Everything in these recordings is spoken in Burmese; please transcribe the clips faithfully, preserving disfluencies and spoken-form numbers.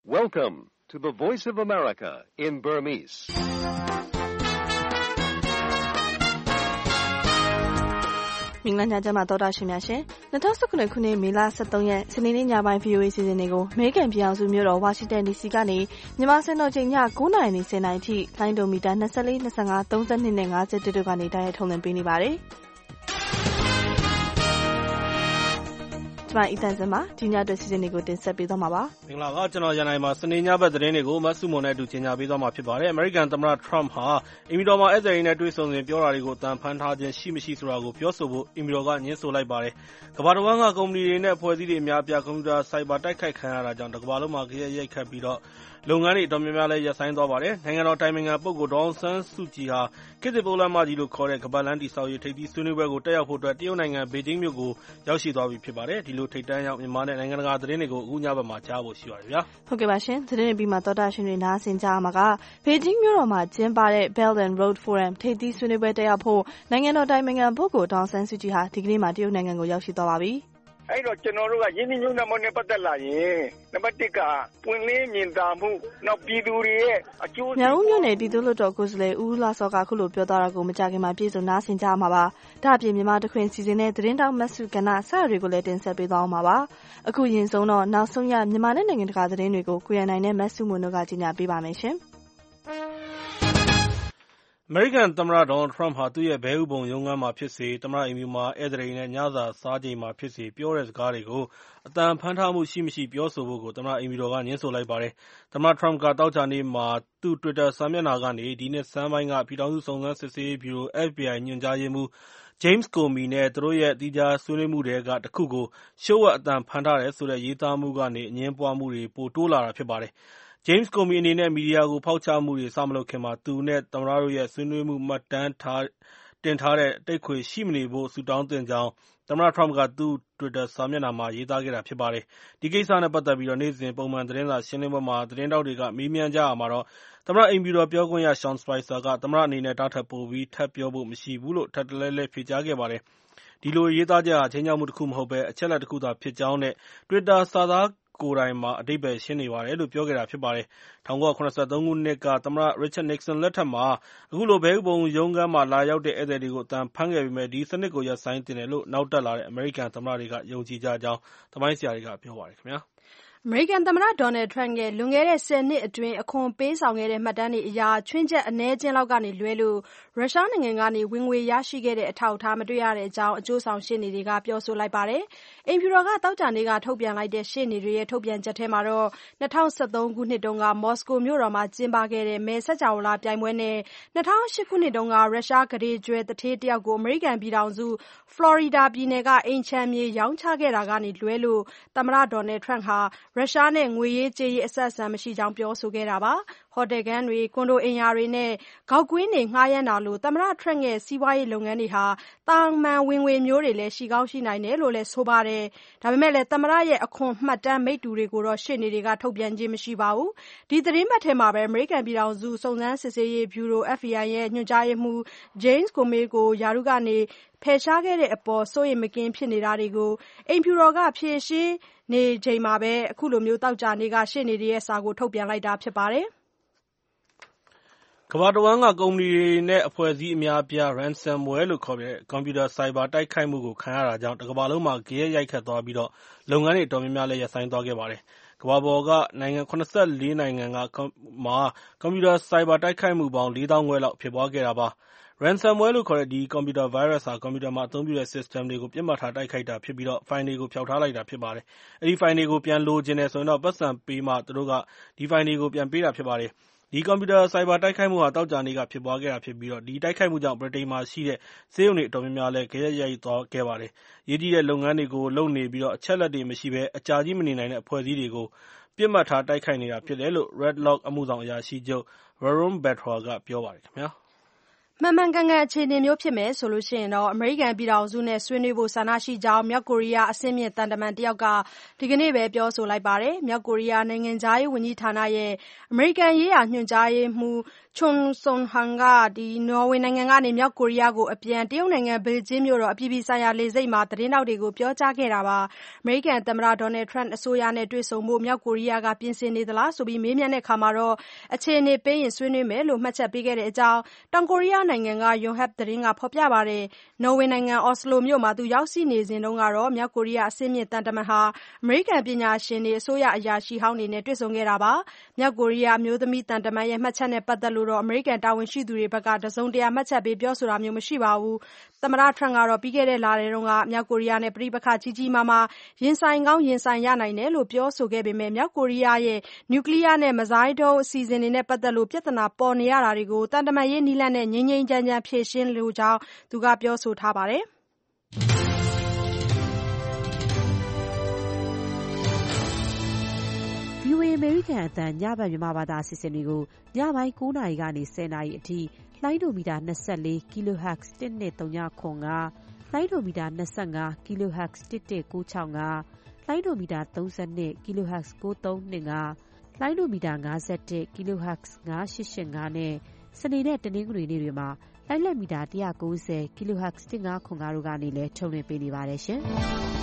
Welcome to the Voice of America in Burmese. ။မင်္ဂလာညချမ်းပါသောတာရှင်များရှင်။၂၀၁၇ခုနှစ်မေလ၁၃ရက်စနေနေ့ညပိုင်း ဗီအိုအေ စီစဉ်တွေကိုအမေရိကန်ပြည်ထောင်စုမြို့တော်ဝါရှင်တန်ဒီစီကနေမြန်မာစံတော်ချိန်ည၉နာရီနဲ့၁၀နာရီထိလိုင်းဒိုမီတာ၂၄ ၂၅ ၃၂နဲ့၅၁တို့ကနေတိုက်ရိုက်ထုတ်လွှင့်ပေးနေပါတယ်။ကျွန်မအီတန်စင်မှာဒီညအတွက်စီစဉ်တွေကိုတင်ဆက်ပေးသွားမှာပါ။မင်္ဂလာပါကျွန်တော်ရန်နိုင်မှာစနေညဘက်သတင်းတွေကိုမတ်စုမွန်နဲ့အတူကြီးညာပေးသွားမှာဖြစ်ပါတယ်။ American သမ္မတ Trump ဟာအင်မီတော်မှာအဲ့ဇယ်ရီနဲ့တွေ့ဆုံစဉ်ပြောတာတွေကိုအတန်ဖန်ထားခြင်းရှိမရှိဆိုတာကိုပြောဆိုဖို့အင်မီတော်ကညှင်းဆိုလိုက်ပါတယ်။ကမ္ဘာတစ်ဝန်းကကုမ္ပဏီတွေနဲ့အဖွဲ့အစည်းတွေအများအပြားကွန်ပျူတာစိုက်ဘာတိုက်ခိုက်ခံရတာကြောင့်တစ်ကမ္ဘာလုံးမှာကြရိုက်ရိုက်ခတ်ပြီးတော့လုပ်ငန်းတွေအတော်များများလည်းရပ်ဆိုင်းသွားပါတယ်။နိုင်ငံတော်တိုင်ပင်ခံပုဂ္ဂိုလ်ဒေါ်အောင်ဆန်းစုကြည်ဟာခေတ်သစ်ပိုးလမ်းမကြီးလို့ခေါ်တဲ့ကမ္ဘာလမ်းတည်ဆောက်ရေးထိပ်သီးဆွေးနွေးပွဲကိုတက်ရောက်ဖို့အတွက်တရုတ်နိုင်ငံဘေဂျင်းမြို့ကိုရောက်ရှိသွားပြီဖြစ်ပါတယ်။ဒီလိုထိပ်တန်းရောက်မြန်မာနဲ့နိုင်ငံတကာသတင်းတွေကိုအခုညဘက်မှာကြားဖို့ရှိပါတယ်ဗျာ။ဟုတ်ကဲ့ပါရှင်။သတင်းတွေပြီးမှသောတာရှင်တွေနားဆင်ကြရမှာကဘေဂျင်းမြို့တော်မှာကျင်းပတဲ့ Belt and Road Forum ထိပ်သီးဆွေးနွေးပွဲတက်ရောက်ဖို့နိုင်ငံတော်တိုင်ပင်ခံပုဂ္ဂိုလ်ဒေါ်အောင်ဆန်းစုကြည်ဟာဒီကနေ့မှတရုတ်နိုင်ငံကိုရောက်ရှိသွားပါပြီ။အဲ့တော့ကျွန်တော်တို့ကရင်းနှီးမြှုပ်နှံမှုနဲ့ပတ်သက်လာရင်နံပါတ်တစ်ကပွင့်လင်းမြင်သာမှုနောက်ပြည်သူတွေရဲ့အကျိုးမြောက်ဦးမြို့နယ်ပြည်သူ့လွှတ်တော်ကိုယ်စားလှယ်ဦးလာစောကခုလိုပြောသွားတာကိုမကြခင်မှာပြည်စုံနားဆင်ကြမှာပါ။ဒါ့အပြင်မြန်မာတခွင်စီစဉ်တဲ့သတင်းတောက်မတ်စုကဏ္ဍစရတွေကိုလည်းတင်ဆက်ပေးသွားမှာပါ။အခုရင်ဆုံးတော့နောက်ဆုံးရမြန်မာနဲ့နိုင်ငံတကာသတင်းတွေကိုကိုရန်နိုင်နဲ့မတ်စုမွန်တို့ကကြီးညာပေးပါမယ်ရှင်။အမေရိကန်သမ္မတဒေါ်နယ်ထရမ့်ဟာသူ့ရဲ့ဘဲဥပုံရုံးခန်းမှာဖြစ်စေသမ္မတအိမ်ဖြူမှာဧည့်သည်တွေနဲ့ညစာစားချိန်မှာဖြစ်စေပြောတဲ့စကားတွေကိုအတန်ဖန်ထားမှုရှိမရှိပြောဆိုဖို့ကိုသမ္မတအိမ်ဖြူတော်ကညှင်းဆိုလိုက်ပါတယ်။သမ္မတထရမ့်ကသောကြာနေ့မှာသူ့ Twitter စာမျက်နှာကနေဒီနှစ်ဆန်းပိုင်းကပြည်ထောင်စုစုံစမ်းစစ်ဆေးရေးဗျူရို F B I ညွှန်ကြားရေးမှူး James Comey နဲ့သူတို့ရဲ့သီးခြားဆွေးနွေးမှုတွေကတခုကိုလျှို့ဝှက်အတန်ဖန်ထားတယ်ဆိုတဲ့ရေးသားမှုကနေအငြင်းပွားမှုတွေပိုတိုးလာတာဖြစ်ပါတယ်။ James Comey အနေနဲ့မီဒီယာကိုဖောက်ချမှုတွေစမလုပ်ခင်မှာသူနဲ့သမ္မတတို့ရဲ့ဆွေးနွေးမှုမှတ်တမ်းတင်ထားတဲ့တိတ်ခွေရှိမနေဖို့ဆုတောင်းသင့်ကြောင်းသမ္မတထရမ့်ကသူ့ Twitter စာမျက်နှာမှာရေးသားခဲ့တာဖြစ်ပါတယ်။ဒီကိစ္စနဲ့ပတ်သက်ပြီးနေ့စဉ်ပုံမှန်သတင်းစာရှင်းလင်းပွဲမှာသတင်းထောက်တွေကမေးမြန်းကြရာမှာတော့သမ္မတအိမ်ဖြူတော်ပြောခွင့်ရ Sean Spicer ကသမ္မတအနေနဲ့ဒါထက်ပိုပြီးထပ်ပြောဖို့မရှိဘူးလို့ထပ်တလဲလဲဖြေကြားခဲ့ပါတယ်။ဒီလိုရေးသားချက်ဟာခြိမ်းခြောက်မှုတစ်ခုမဟုတ်ဘဲအချက်အလက်တစ်ခုသာဖြစ်ကြောင်းနဲ့ Twitter စာသားကိုယ်တိုင်မှာအဓိပ္ပာယ်ရှင်းနေပါတယ်လို့ပြောခဲ့တာဖြစ်ပါတယ်။၁၉၇၃ ခုနှစ်ကသမ္မတ Richard Nixon လက်ထက်မှာအခုလိုဘဲဥပုံရုံးခန်းမှာလာရောက်တဲ့ဧည့်သည်တွေကိုအတန်ဖန်ခဲ့ပေမဲ့ဒီစနစ်ကိုရပ်ဆိုင်းသင့်တယ်လို့နောက်တက်လာတဲ့အမေရိကန်သမ္မတတွေကယုံကြည်ကြကြောင်းသမိုင်းဆရာတွေကပြောပါတယ်ခင်ဗျာ။အမေရိကန်သမ္မတဒေါ်နယ်ထရမ့်ရဲ့လွန်ခဲ့တဲ့ဆယ်နှစ်အတွင်းအခွန်ပေးဆောင်ခဲ့တဲ့မှတ်တမ်းတွေအရချွင်းချက်အနည်းချင်းလောက်ကနေလွဲလို့ရုရှားနိုင်ငံကနေဝင်ငွေရရှိခဲ့တဲ့အထောက်အထားမတွေ့ရတဲ့အကြောင်းအကျိုးဆောင်ရှေ့နေတွေကပြောဆိုလိုက်ပါတယ်။အိမ်ဖြူတော်ကသောကြာနေ့ကထုတ်ပြန်လိုက်တဲ့ရှေ့နေတွေရဲ့ထုတ်ပြန်ချက်ထဲမှာတော့၂၀၁၃ခုနှစ်တုန်းကမော်စကိုမြို့တော်မှာကျင်းပခဲ့တဲ့မဲဆက်ကြဝဠာပြိုင်ပွဲနဲ့၂၀၀၈ခုနှစ်တုန်းကရုရှားကုဋေကြွယ်သူဌေးတယောက်ကိုအမေရိကန်ပြည်ထောင်စုဖလော်ရီဒါပြည်နယ်ကအိမ်ခြံမြေရောင်းချခဲ့တာကနေလွဲလို့သမ္မတဒေါ်နယ်ထရမ့်ဟာရုရှားနဲ့ငွေရေးကြေးရေးအဆက်အဆံမရှိကြောင်းပြောဆိုခဲ့တာပါ။ဟိုတယ်ခန်းတွေကွန်ဒိုအိမ်ယာတွေနဲ့ဂေါက်ကွင်းတွေငှားရမ်းတာလို့သမ္မတထရမ့်ရဲ့စီးပွားရေးလုပ်ငန်းတွေဟာသာမန်ဝင်ငွေမျိုးတွေလည်းရှိကောင်းရှိနိုင်တယ်လို့လည်းဆိုပါတယ်။ဒါပေမဲ့လည်းသမ္မတရဲ့အခွန်မှတ်တမ်းမိတ္တူတွေကိုတော့ရှေ့နေတွေကထုတ်ပြန်ခြင်းမရှိပါဘူး။ဒီသတင်းပတ်ထဲမှာပဲအမေရိကန်ပြည်ထောင်စုစုံစမ်းစစ်ဆေးရေးဗျူရို F B I ရဲ့ညွှန်ကြားရေးမှူး James Comey ကိုရာထူးကနေဖယ်ရှားခဲ့တဲ့အပေါ်စိုးရိမ်မကင်းဖြစ်နေတာတွေကိုအိမ်ဖြူတော်ကဖြေရှင်းနေချိန်မှာပဲအခုလိုမျိုးသောကြာနေ့ကရှေ့နေတွေရဲ့စာကိုထုတ်ပြန်လိုက်တာဖြစ်ပါတယ်။ကမ္ဘာတဝန်းကကုမ္ပဏီတွေနဲ့အဖွဲ့အစည်းအများအပြား ransomware လို့ခေါ်တဲ့ကွန်ပျူတာစိုက်ဘာတိုက်ခိုက်မှုကိုခံရတာကြောင့်တစ်ကမ္ဘာလုံးမှာကြရိုက်ရိုက်ခတ်သွားပြီးတော့လုပ်ငန်းတွေအတော်များများလည်းရပ်ဆိုင်းသွားခဲ့ပါတယ်။ကမ္ဘာပေါ်ကနိုင်ငံ၇၄နိုင်ငံကမှာကွန်ပျူတာစိုက်ဘာတိုက်ခိုက်မှုပေါင်းလေးသောင်းခွဲလောက်ဖြစ်ပွားခဲ့တာပါ။ ransomware လို့ခေါ်တဲ့ဒီကွန်ပျူတာဗိုင်းရပ်စ်ဟာကွန်ပျူတာမှာအသုံးပြုတဲ့ system တွေကိုပစ်မှတ်ထားတိုက်ခိုက်တာဖြစ်ပြီးတော့ဖိုင်တွေကိုဖျောက်ထားလိုက်တာဖြစ်ပါတယ်။အဲဒီဖိုင်တွေကိုပြန်လိုချင်တယ်ဆိုရင်တော့ပတ်စံပေးမှသူတို့ကဒီဖိုင်တွေကိုပြန်ပေးတာဖြစ်ပါတယ်။ဒီကွန်ပျူတာစိုက်ဘာတိုက်ခိုက်မှုဟာသောကြာနေ့ကဖြစ်ပွားခဲ့တာဖြစ်ပြီးတော့ဒီတိုက်ခိုက်မှုကြောင့်ဗြိတိန်မှာရှိတဲ့ဆေးရုံတွေအတော်များများလည်းကြရိုက်ရိုက်သွားခဲ့ပါတယ်။ရေးကြီးတဲ့လုပ်ငန်းတွေကိုလုပ်နေပြီးတော့အချက်လက်တွေမရှိဘဲအကြာကြီးမနေနိုင်တဲ့အဖွဲ့အစည်းတွေကိုပစ်မှတ်ထားတိုက်ခိုက်နေတာဖြစ်တယ်လို့ Red Lock အမှုဆောင်အရာရှိချုပ် Varun Batra ကပြောပါတယ်ခင်ဗျာ။မှန်မှန်ကန်ကန်အခြေအနေမျိုးဖြစ်မယ်ဆိုရင်တော့အမေရိကန်ပြည်ထောင်စုနဲ့ဆွေးနွေးဖို့ဆန္ဒရှိကြောင်းမြောက်ကိုရီးယားအဆင့်မြင့်သံတမန်တယောက်ကဒီကနေ့ပဲပြောဆိုလိုက်ပါတယ်။မြောက်ကိုရီးယားနိုင်ငံခြားရေးဝန်ကြီးဌာနရဲ့အမေရိကန်ရေးရာညွှန်ကြားရေးမှူး Chung Sung-han ကနော်ဝေနိုင်ငံကနေမြောက်ကိုရီးယားကိုအပြန်တရုတ်နိုင်ငံဘေဂျင်းမြို့တော်အပြည်ပြည်ဆိုင်ရာလေဆိပ်မှာသတင်းထောက်တွေကိုပြောကြားခဲ့တာပါ။အမေရိကန်သမ္မတ Donald Trump အစိုးရနဲ့တွေ့ဆုံဖို့မြောက်ကိုရီးယားကပြင်ဆင်နေသလားဆိုပြီးမေးမြန်းတဲ့အခါမှာတော့အခြေအနေပေးရင်ဆွေးနွေးမယ်လို့မှတ်ချက်ပေးခဲ့တဲ့အကြောင်းတောင်ကိုရီးယားနိုင်ငံကYonhap သတင်းကဖော်ပြပါတယ်။နော်ဝေနိုင်ငံအော်စလိုမြို့မှာသူရောက်ရှိနေစဉ်တုန်းကတော့မြောက်ကိုရီးယားအဆင့်မြင့်သံတမန်ဟာအမေရိကန်ပညာရှင်တွေအစိုးရအရာရှိဟောင်းတွေနဲ့တွေ့ဆုံခဲ့တာပါ။မြောက်ကိုရီးယားအမျိုးသမီးသံတမန်ရဲ့မှတ်ချက်နဲ့ပတ်သက်လို့တော့အမေရိကန်တာဝန်ရှိသူတွေဘက်ကတစုံတရာမှတ်ချက်ပေးပြောဆိုတာမျိုးမရှိပါဘူး။သမ္မတ Trump ကတော့ပြီးခဲ့တဲ့လထဲတုန်းကမြောက်ကိုရီးယားနဲ့ပဋိပက္ခကြီးကြီးမားမားရင်ဆိုင်ကောင်းရင်ဆိုင်ရနိုင်တယ်လို့ပြောဆိုခဲ့ပေမဲ့မြောက်ကိုရီးယားရဲ့နျူကလ িয়ার နဲ့မစ်ဇိုင်းဒုံးအစီအစဉ်တွေနဲ့ပတ်သက်လို့ပြဿနာပေါ်နေရတာတွေကိုသံတမန်ရေးနည်းလမ်းနဲ့ငြိမ်းငြိမ်းချမ်းချမ်းဖြေရှင်းလိုကြောင်းသူကပြောဆိုထားပါတယ်။ဗွီအိုအေ အမေရိကန်အသံညဘက်မြန်မာဘာသာအစီအစဉ်တွေကိုညပိုင်းကိုးနာရီကနေဆယ်နာရီအထိလိုင်းဒိုမီတာ၂၄ kilohertz တစ်နှစ်သုံးညခွန်ကလိုင်းဒိုမီတာ၂၅ kilohertz တစ်တစ်ကိုးချောင်းကလိုင်းဒိုမီတာ၃၂ kilohertz ကိုးသုံးနှစ်ကလိုင်းဒိုမီတာ၅၁ kilohertz ၅၈၈၅နဲ့စနေနဲ့တနင်္ဂနွေနေ့တွေမှာလိုင်းလက်မီတာ၁၉၀ kilohertz တစ်ငါးခွန်ကားတို့ကနေလည်းထုတ်လွှင့်ပေးနေပါတယ်ရှင်။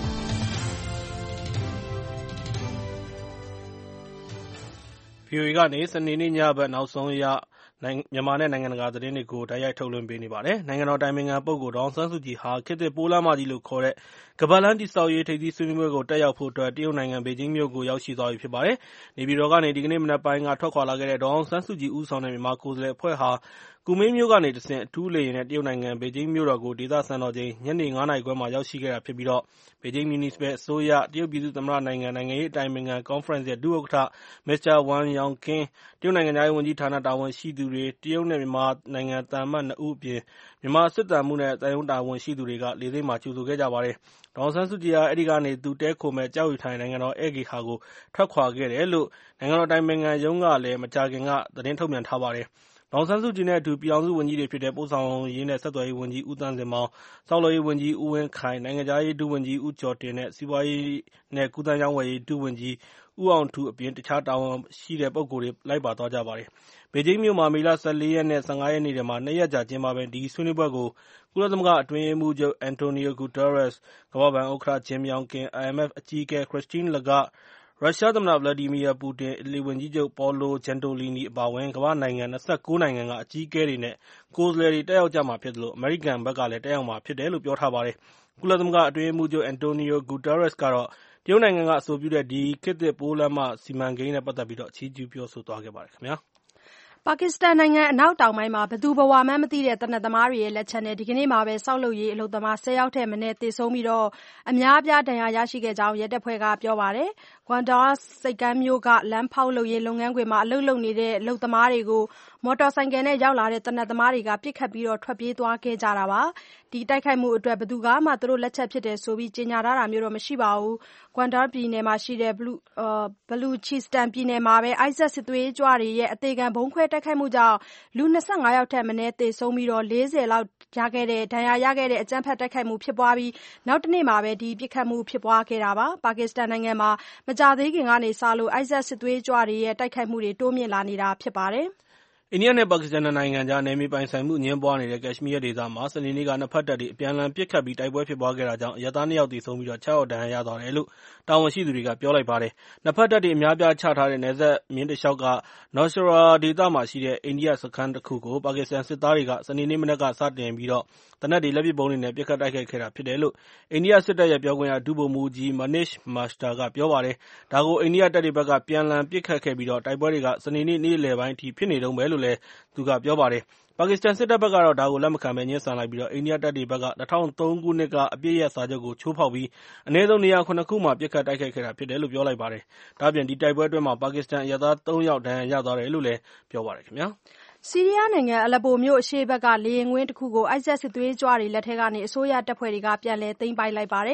ဗွီအိုအေကနေစနေနေ့ညဘက်နောက်ဆုံးရမြန်မာနဲ့နိုင်ငံတကာသတင်းတွေကိုတိုက်ရိုက်ထုတ်လွှင့်ပေးနေပါတယ်။နိုင်ငံတော်အတိုင်ပင်ခံပုဂ္ဂိုလ်ဒေါ်အောင်ဆန်းစုကြည်ဟာခေတ်သစ်ပိုးလမ်းမကြီးလို့ခေါ်တဲ့ခါးပတ်လမ်းတည်ဆောက်ရေးထိပ်သီးဆွေးနွေးပွဲကိုတက်ရောက်ဖို့အတွက်တရုတ်နိုင်ငံဘေဂျင်းမြို့ကိုရောက်ရှိသွားပြီဖြစ်ပါတယ်။နေပြည်တော်ကနေဒီကနေ့မနက်ပိုင်းကထွက်ခွာလာခဲ့တဲ့ဒေါ်အောင်ဆန်းစုကြည်ဦးဆောင်တဲ့မြန်မာကိုယ်စားလှယ်အဖွဲ့ဟာကူမင်းမြို့ကနေတဆင့်အထူးလေယာဉ်နဲ့တရုတ်နိုင်ငံဘေဂျင်းမြို့တော်ကိုဒေသစံတော်ချိန်ညနေငါးနာရီခွဲမှာရောက်ရှိခဲ့တာဖြစ်ပြီးတော့ဘေဂျင်းမြူနီစပယ်အစိုးရတရုတ်ပြည်သူ့သမ္မတနိုင်ငံနိုင်ငံရေးအတိုင်ပင်ခံကွန်ဖရင့်ရဲ့ဒုဥက္ကဋ္ဌမစ္စတာဝမ်ယောင်ကင်းတရုတ်နိုင်ငံခြားရေးဝန်ကြီးဌာနတာဝန်ရှိသူတွေတရုတ်နဲ့မြန်မာနိုင်ငံသံအမတ်နှစ်ဦးအပြင်မြန်မာစစ်သံမှူးနဲ့သံရုံးတာဝန်ရှိသူတွေကလေဆိပ်မှာကြိုဆိုခဲ့ကြပါတယ်။ဒေါ်အောင်ဆန်းစုကြည်ဟာအဲဒီကနေသူတည်းခိုမဲ့ကြောက်ရွံ့ထိုင်နိုင်ငံတော်ဧည့်ဂေဟာကိုထွက်ခွာခဲ့တယ်လို့နိုင်ငံတော်အတိုင်ပင်ခံရုံးကလည်းမကြာခင်ကသတင်းထုတ်ပြန်ထားပါတယ်။ဒေါ်အောင်ဆန်းစုကြည်နဲ့အတူပြည်ထောင်စုဝန်ကြီးတွေဖြစ်တဲ့ပို့ဆောင်ရေးနဲ့ဆက်သွယ်ရေးဝန်ကြီးဦးသန်းစင်မောင်၊ဆောက်လုပ်ရေးဝန်ကြီးဦးဝင်းခိုင်၊နိုင်ငံခြားရေးဒုဝန်ကြီးဦးကျော်တင်နဲ့စီးပွားရေးနဲ့ကူးသန်းရောင်းဝယ်ရေးဒုဝန်ကြီးဦးအောင်ထူးအပြင်တခြားတာဝန်ရှိပုဂ္ဂိုလ်တွေလိုက်ပါသွားကြပါတယ်။ဘေဂျင်းမြို့မှာမေလ၁၄ရက်နဲ့၁၅ရက်နေ့တွေမှာနှစ်ရက်ကြာကျင်းပမယ့်ဒီဆွေးနွေးပွဲကိုကုလသမဂ္ဂအတွင်းရေးမှူးချုပ်အန်တိုနီယိုဂူတာရက်စ်၊ကမ္ဘာ့ဘဏ်ဥက္ကဋ္ဌဂျင်မြောင်ကင်၊အိုင်အမ်အက်ဖ်အကြီးအကဲခရစ္စတင်းလဂတ်၊ရုရှားသမ္မတဗလာဒီမီယာပူတင်၊အီတလီဝန်ကြီးချုပ်ပေါလိုဂျန်တိုလီနီအပါအဝင်ကမ္ဘာ့နိုင်ငံ၂၉နိုင်ငံကအကြီးအကဲတွေနဲ့ကိုယ်စားလှယ်တွေတက်ရောက်ကြမှာဖြစ်သလိုအမေရိကန်ဘက်ကလည်းတက်ရောက်မှာဖြစ်တယ်လို့ပြောထားပါတယ်။ကုလသမဂ္ဂအတွင်းရေးမှူးချုပ်အန်တိုနီယိုဂူတာရက်စ်ကတော့တရုတ်နိုင်ငံကအဆိုပြုတဲ့ဒီခေတ်သစ်ပိုးလမ်းမစီမံကိန်းနဲ့ပတ်သက်ပြီးချီးကျူးပြောဆိုသွားခဲ့ပါတယ်ခင်ဗျာ။ပါကစ္စတန်နိုင်ငံအနောက်တောင်ပိုင်းမှာဘယ်သူဘယ်ဝါမှန်းမသိတဲ့သေနတ်သမားတွေရဲ့လက်ချက်နဲ့ဒီကနေ့မှာပဲဆောက်လုပ်ရေးအလုပ်သမားဆယ်ယောက်ထက်မနည်းသေဆုံးပြီးအများအပြားဒဏ်ရာရရှိခဲ့ကြောင်းရဲတပ်ဖွဲ့ကပြောပါတယ်။ Gwandar ဆိပ်ကမ်းမြို့ကလမ်းဖောက်လုပ်ရေးလုပ်ငန်းခွင်မှာအလုပ်လုပ်နေတဲ့အလုပ်သမားတွေကိုမော်တော်ဆိုင်ကယ်နဲ့ရောက်လာတဲ့သေနတ်သမားတွေကပစ်ခတ်ပြီးထွက်ပြေးသွားခဲ့ကြတာပါ။ဒီတိုက်ခိုက်မှုအတွက်ဘယ်သူကမှသူတို့လက်ချက်ဖြစ်တယ်ဆိုပြီးကြေညာထားတာမျိုးတော့မရှိပါဘူး။ Gwandar ပြည်နယ်မှာရှိတဲ့ဘလူချီစတန်ပြည်နယ်မှာပဲ ISIS စစ်သွေးကြွတွေရဲ့အသေခံဗုံးခွဲတိုက်ခိုက်မှုကြောင့်လူ၂၅ယောက်ထက်မနည်းသေဆုံးပြီးလေးဆယ်လောက်ဒဏ်ရာရခဲ့တဲ့အကြမ်းဖက်တိုက်ခိုက်မှုဖြစ်ပွားပြီးနောက်တနေ့မှာပဲဒီပစ်ခတ်မှုဖြစ်ပွားခဲ့တာပါ။ပါကစ္စတန်နိုင်ငံမှာမကြာသေးခင်ကစလို့ ISIS စစ်သွေးကြွတွေရဲ့တိုက်ခိုက်မှုတွေတိုးမြင့်လာနေတာဖြစ်ပါတယ်။အိန္ဒိယနဲ့ပါကစ္စတန်နှစ်နိုင်ငံကြားနယ်မြေပိုင်ဆိုင်မှုအငြင်းပွားနေတဲ့ကက်ရှ်မီးယားဒေသမှာစနေနေ့ကနှစ်ဖက်တပ်တွေအပြန်အလှန်ပစ်ခတ်ပြီးတိုက်ပွဲဖြစ်ပွားခဲ့တာကြောင့်အရပ်သားနှစ်ယောက်သေဆုံးပြီးခြောက်ယောက်ဒဏ်ရာရသွားတယ်လို့တာဝန်ရှိသူတွေကပြောလိုက်ပါတယ်။နှစ်ဖက်တပ်တွေအများအပြားချထားတဲ့နယ်စပ်မျဉ်းတလျှောက်က Nowshera ဒေသမှာရှိတဲ့အိန္ဒိယစခန်းတခုကိုပါကစ္စတန်စစ်သားတွေကစနေနေ့မနက်ကစတင်ပြီးသေနတ်တွေလက်ပစ်ဗုံးတွေနဲ့ပစ်ခတ်တိုက်ခိုက်ခဲ့တာဖြစ်တယ်လို့အိန္ဒိယစစ်တပ်ရဲ့ပြောခွင့်ရဒုဗိုလ်မှူးကြီး Manish Mashtra ကပြောပါတယ်။ဒါကိုအိန္ဒိယတပ်တွေဘက်ကပြန်လှန်ပစ်ခတ်ခဲ့ပြီးတိုက်ပွဲတွေကစနေနေ့နေ့လယ်ပိုင်းအထိဖြစ်နေတုန်းပဲလို့လည်းသူကပြောပါတယ်။ပါကစ္စတန်စစ်တပ်ဘက်ကတော့ဒါကိုလက်မခံဘဲငြင်းဆန်လိုက်ပြီးအိန္ဒိယတပ်တွေဘက်က၂၀၀၃ခုနှစ်ကအပစ်ရပ်စာချုပ်ကိုချိုးဖောက်ပြီးအနည်းဆုံးနေရာခုနစ်ခုမှာပစ်ခတ်တိုက်ခိုက်ခဲ့တာဖြစ်တယ်လို့ပြောလိုက်ပါတယ်။ဒါ့အပြင်ဒီတိုက်ပွဲအတွင်းမှာပါကစ္စတန်အရပ်သားသုံးယောက်ဒဏ်ရာရသွားတယ်လို့လည်းပြောပါတယ်ခင်ဗျာ။ဆီးရီးယားနိုင်ငံအလက်ပိုမြို့အရှေ့ဘက်ကလေယာဉ်ကွင်းတခုကို ISIS စစ်သွေးကြွတွေလက်ထဲကနေအစိုးရတပ်ဖွဲ့တွေကပြန်လည်သိမ်းပိုက်လိုက်ပါတယ်။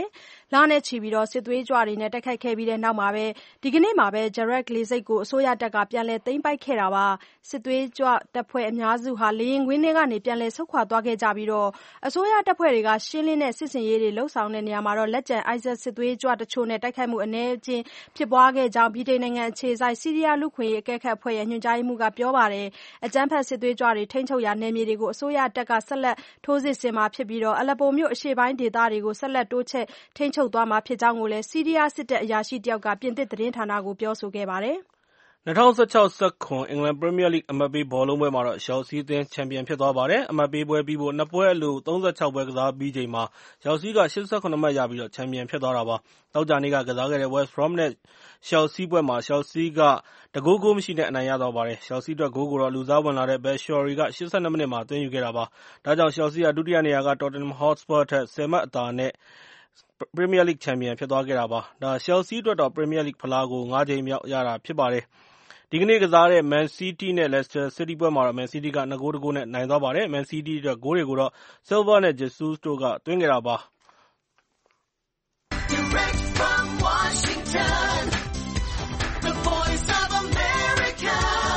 လနဲ့ချီပြီးစစ်သွေးကြွတွေနဲ့တိုက်ခိုက်ခဲ့ပြီးတဲ့နောက်မှာပဲဒီကနေ့မှာပဲ Jarak လေဆိပ်ကိုအစိုးရတပ်ကပြန်လည်သိမ်းပိုက်ခဲ့တာပါ။စစ်သွေးကြွတပ်ဖွဲ့အများစုဟာလေယာဉ်ကွင်းထဲကနေပြန်လည်ဆုတ်ခွာသွားခဲ့ကြပြီးအစိုးရတပ်ဖွဲ့တွေကရှင်းလင်းတဲ့စစ်ဆင်ရေးတွေလုပ်ဆောင်တဲ့နေရာမှာလက်ကျန် ISIS စစ်သွေးကြွတချို့နဲ့တိုက်ခိုက်မှုအနည်းအကျဉ်းဖြစ်ပွားခဲ့ကြောင်းဗြိတိန်နိုင်ငံအခြေစိုက်ဆီးရီးယားလူ့အခွင့်အရေးအကဲခတ်အဖွဲ့ရဲ့ညွှန်ကြားရေးမှူးကပြောပါတယ်။အကြမ်းဖက်စစ်သွေးကြွတွေထိန်းချုပ်ရာနယ်မြေတွေကိုအစိုးရတပ်ကဆက်လက်ထိုးစစ်ဆင်မှာဖြစ်ပြီးအလက်ပိုမြို့အရှေ့ပိုင်းဒေသတွေကိုဆက်လက်တိုးချဲ့ထိန်းချုပ်သွားမှာဖြစ်ကြောင်းကိုလည်းဆီးရီးယားစစ်တပ်အရာရှိတယောက်ကပြင်သစ်သတင်းဌာနကိုပြောဆိုခဲ့ပါတယ်။၂၀၁၆ ၁၇ အင်္ဂလန်ပရီးမီးယားလိဂ်အမှတ်ပေးဘောလုံးပွဲမှာတော့ချယ်လ်ဆီးအသင်းချန်ပီယံဖြစ်သွားပါတယ်။အမှတ်ပေးပွဲပြီးဖို့နှစ်ပွဲအလို၃၆ ပွဲကစားပြီးချိန်မှာချယ်လ်ဆီးက၈၇ မှတ်ရပြီးချန်ပီယံဖြစ်သွားတာပါ။သောကြာနေ့ကကစားခဲ့တဲ့ West Brom နဲ့ချယ်လ်ဆီးပွဲမှာချယ်လ်ဆီးကတဂိုးဂိုးမရှိနဲ့အနိုင်ရသွားပါတယ်။ချယ်လ်ဆီးအတွက်ဂိုးကိုတော့လူစားဝင်လာတဲ့ Batshuayi က၈၂ မိနစ်မှာသွင်းယူခဲ့တာပါ။ဒါကြောင့်ချယ်လ်ဆီးကဒုတိယနေရာက Tottenham Hotspur ထက်ဆယ်မှတ်အသာနဲ့ပရီးမီးယားလိဂ်ချန်ပီယံဖြစ်သွားခဲ့တာပါ။ချယ်လ်ဆီးအတွက်တော့ပရီးမီးယားလိဂ်ဖလားကိုငါးကြိမ်မြောက်ရတာဖြစ်ပါတယ်။ဒီကနေ့ကစားတဲ့ Man City နဲ့ Leicester City ပွဲမှာတော့ Man City ကနှစ်ဂိုးတစ်ဂိုးနဲ့နိုင်သွားပါတယ်။ Man City အတွက်ဂိုးတွေကိုတော့ Silva နဲ့ Jesus တို့ကသွင်းခဲ့တာပါ။ Direct from Washington, the voice of America,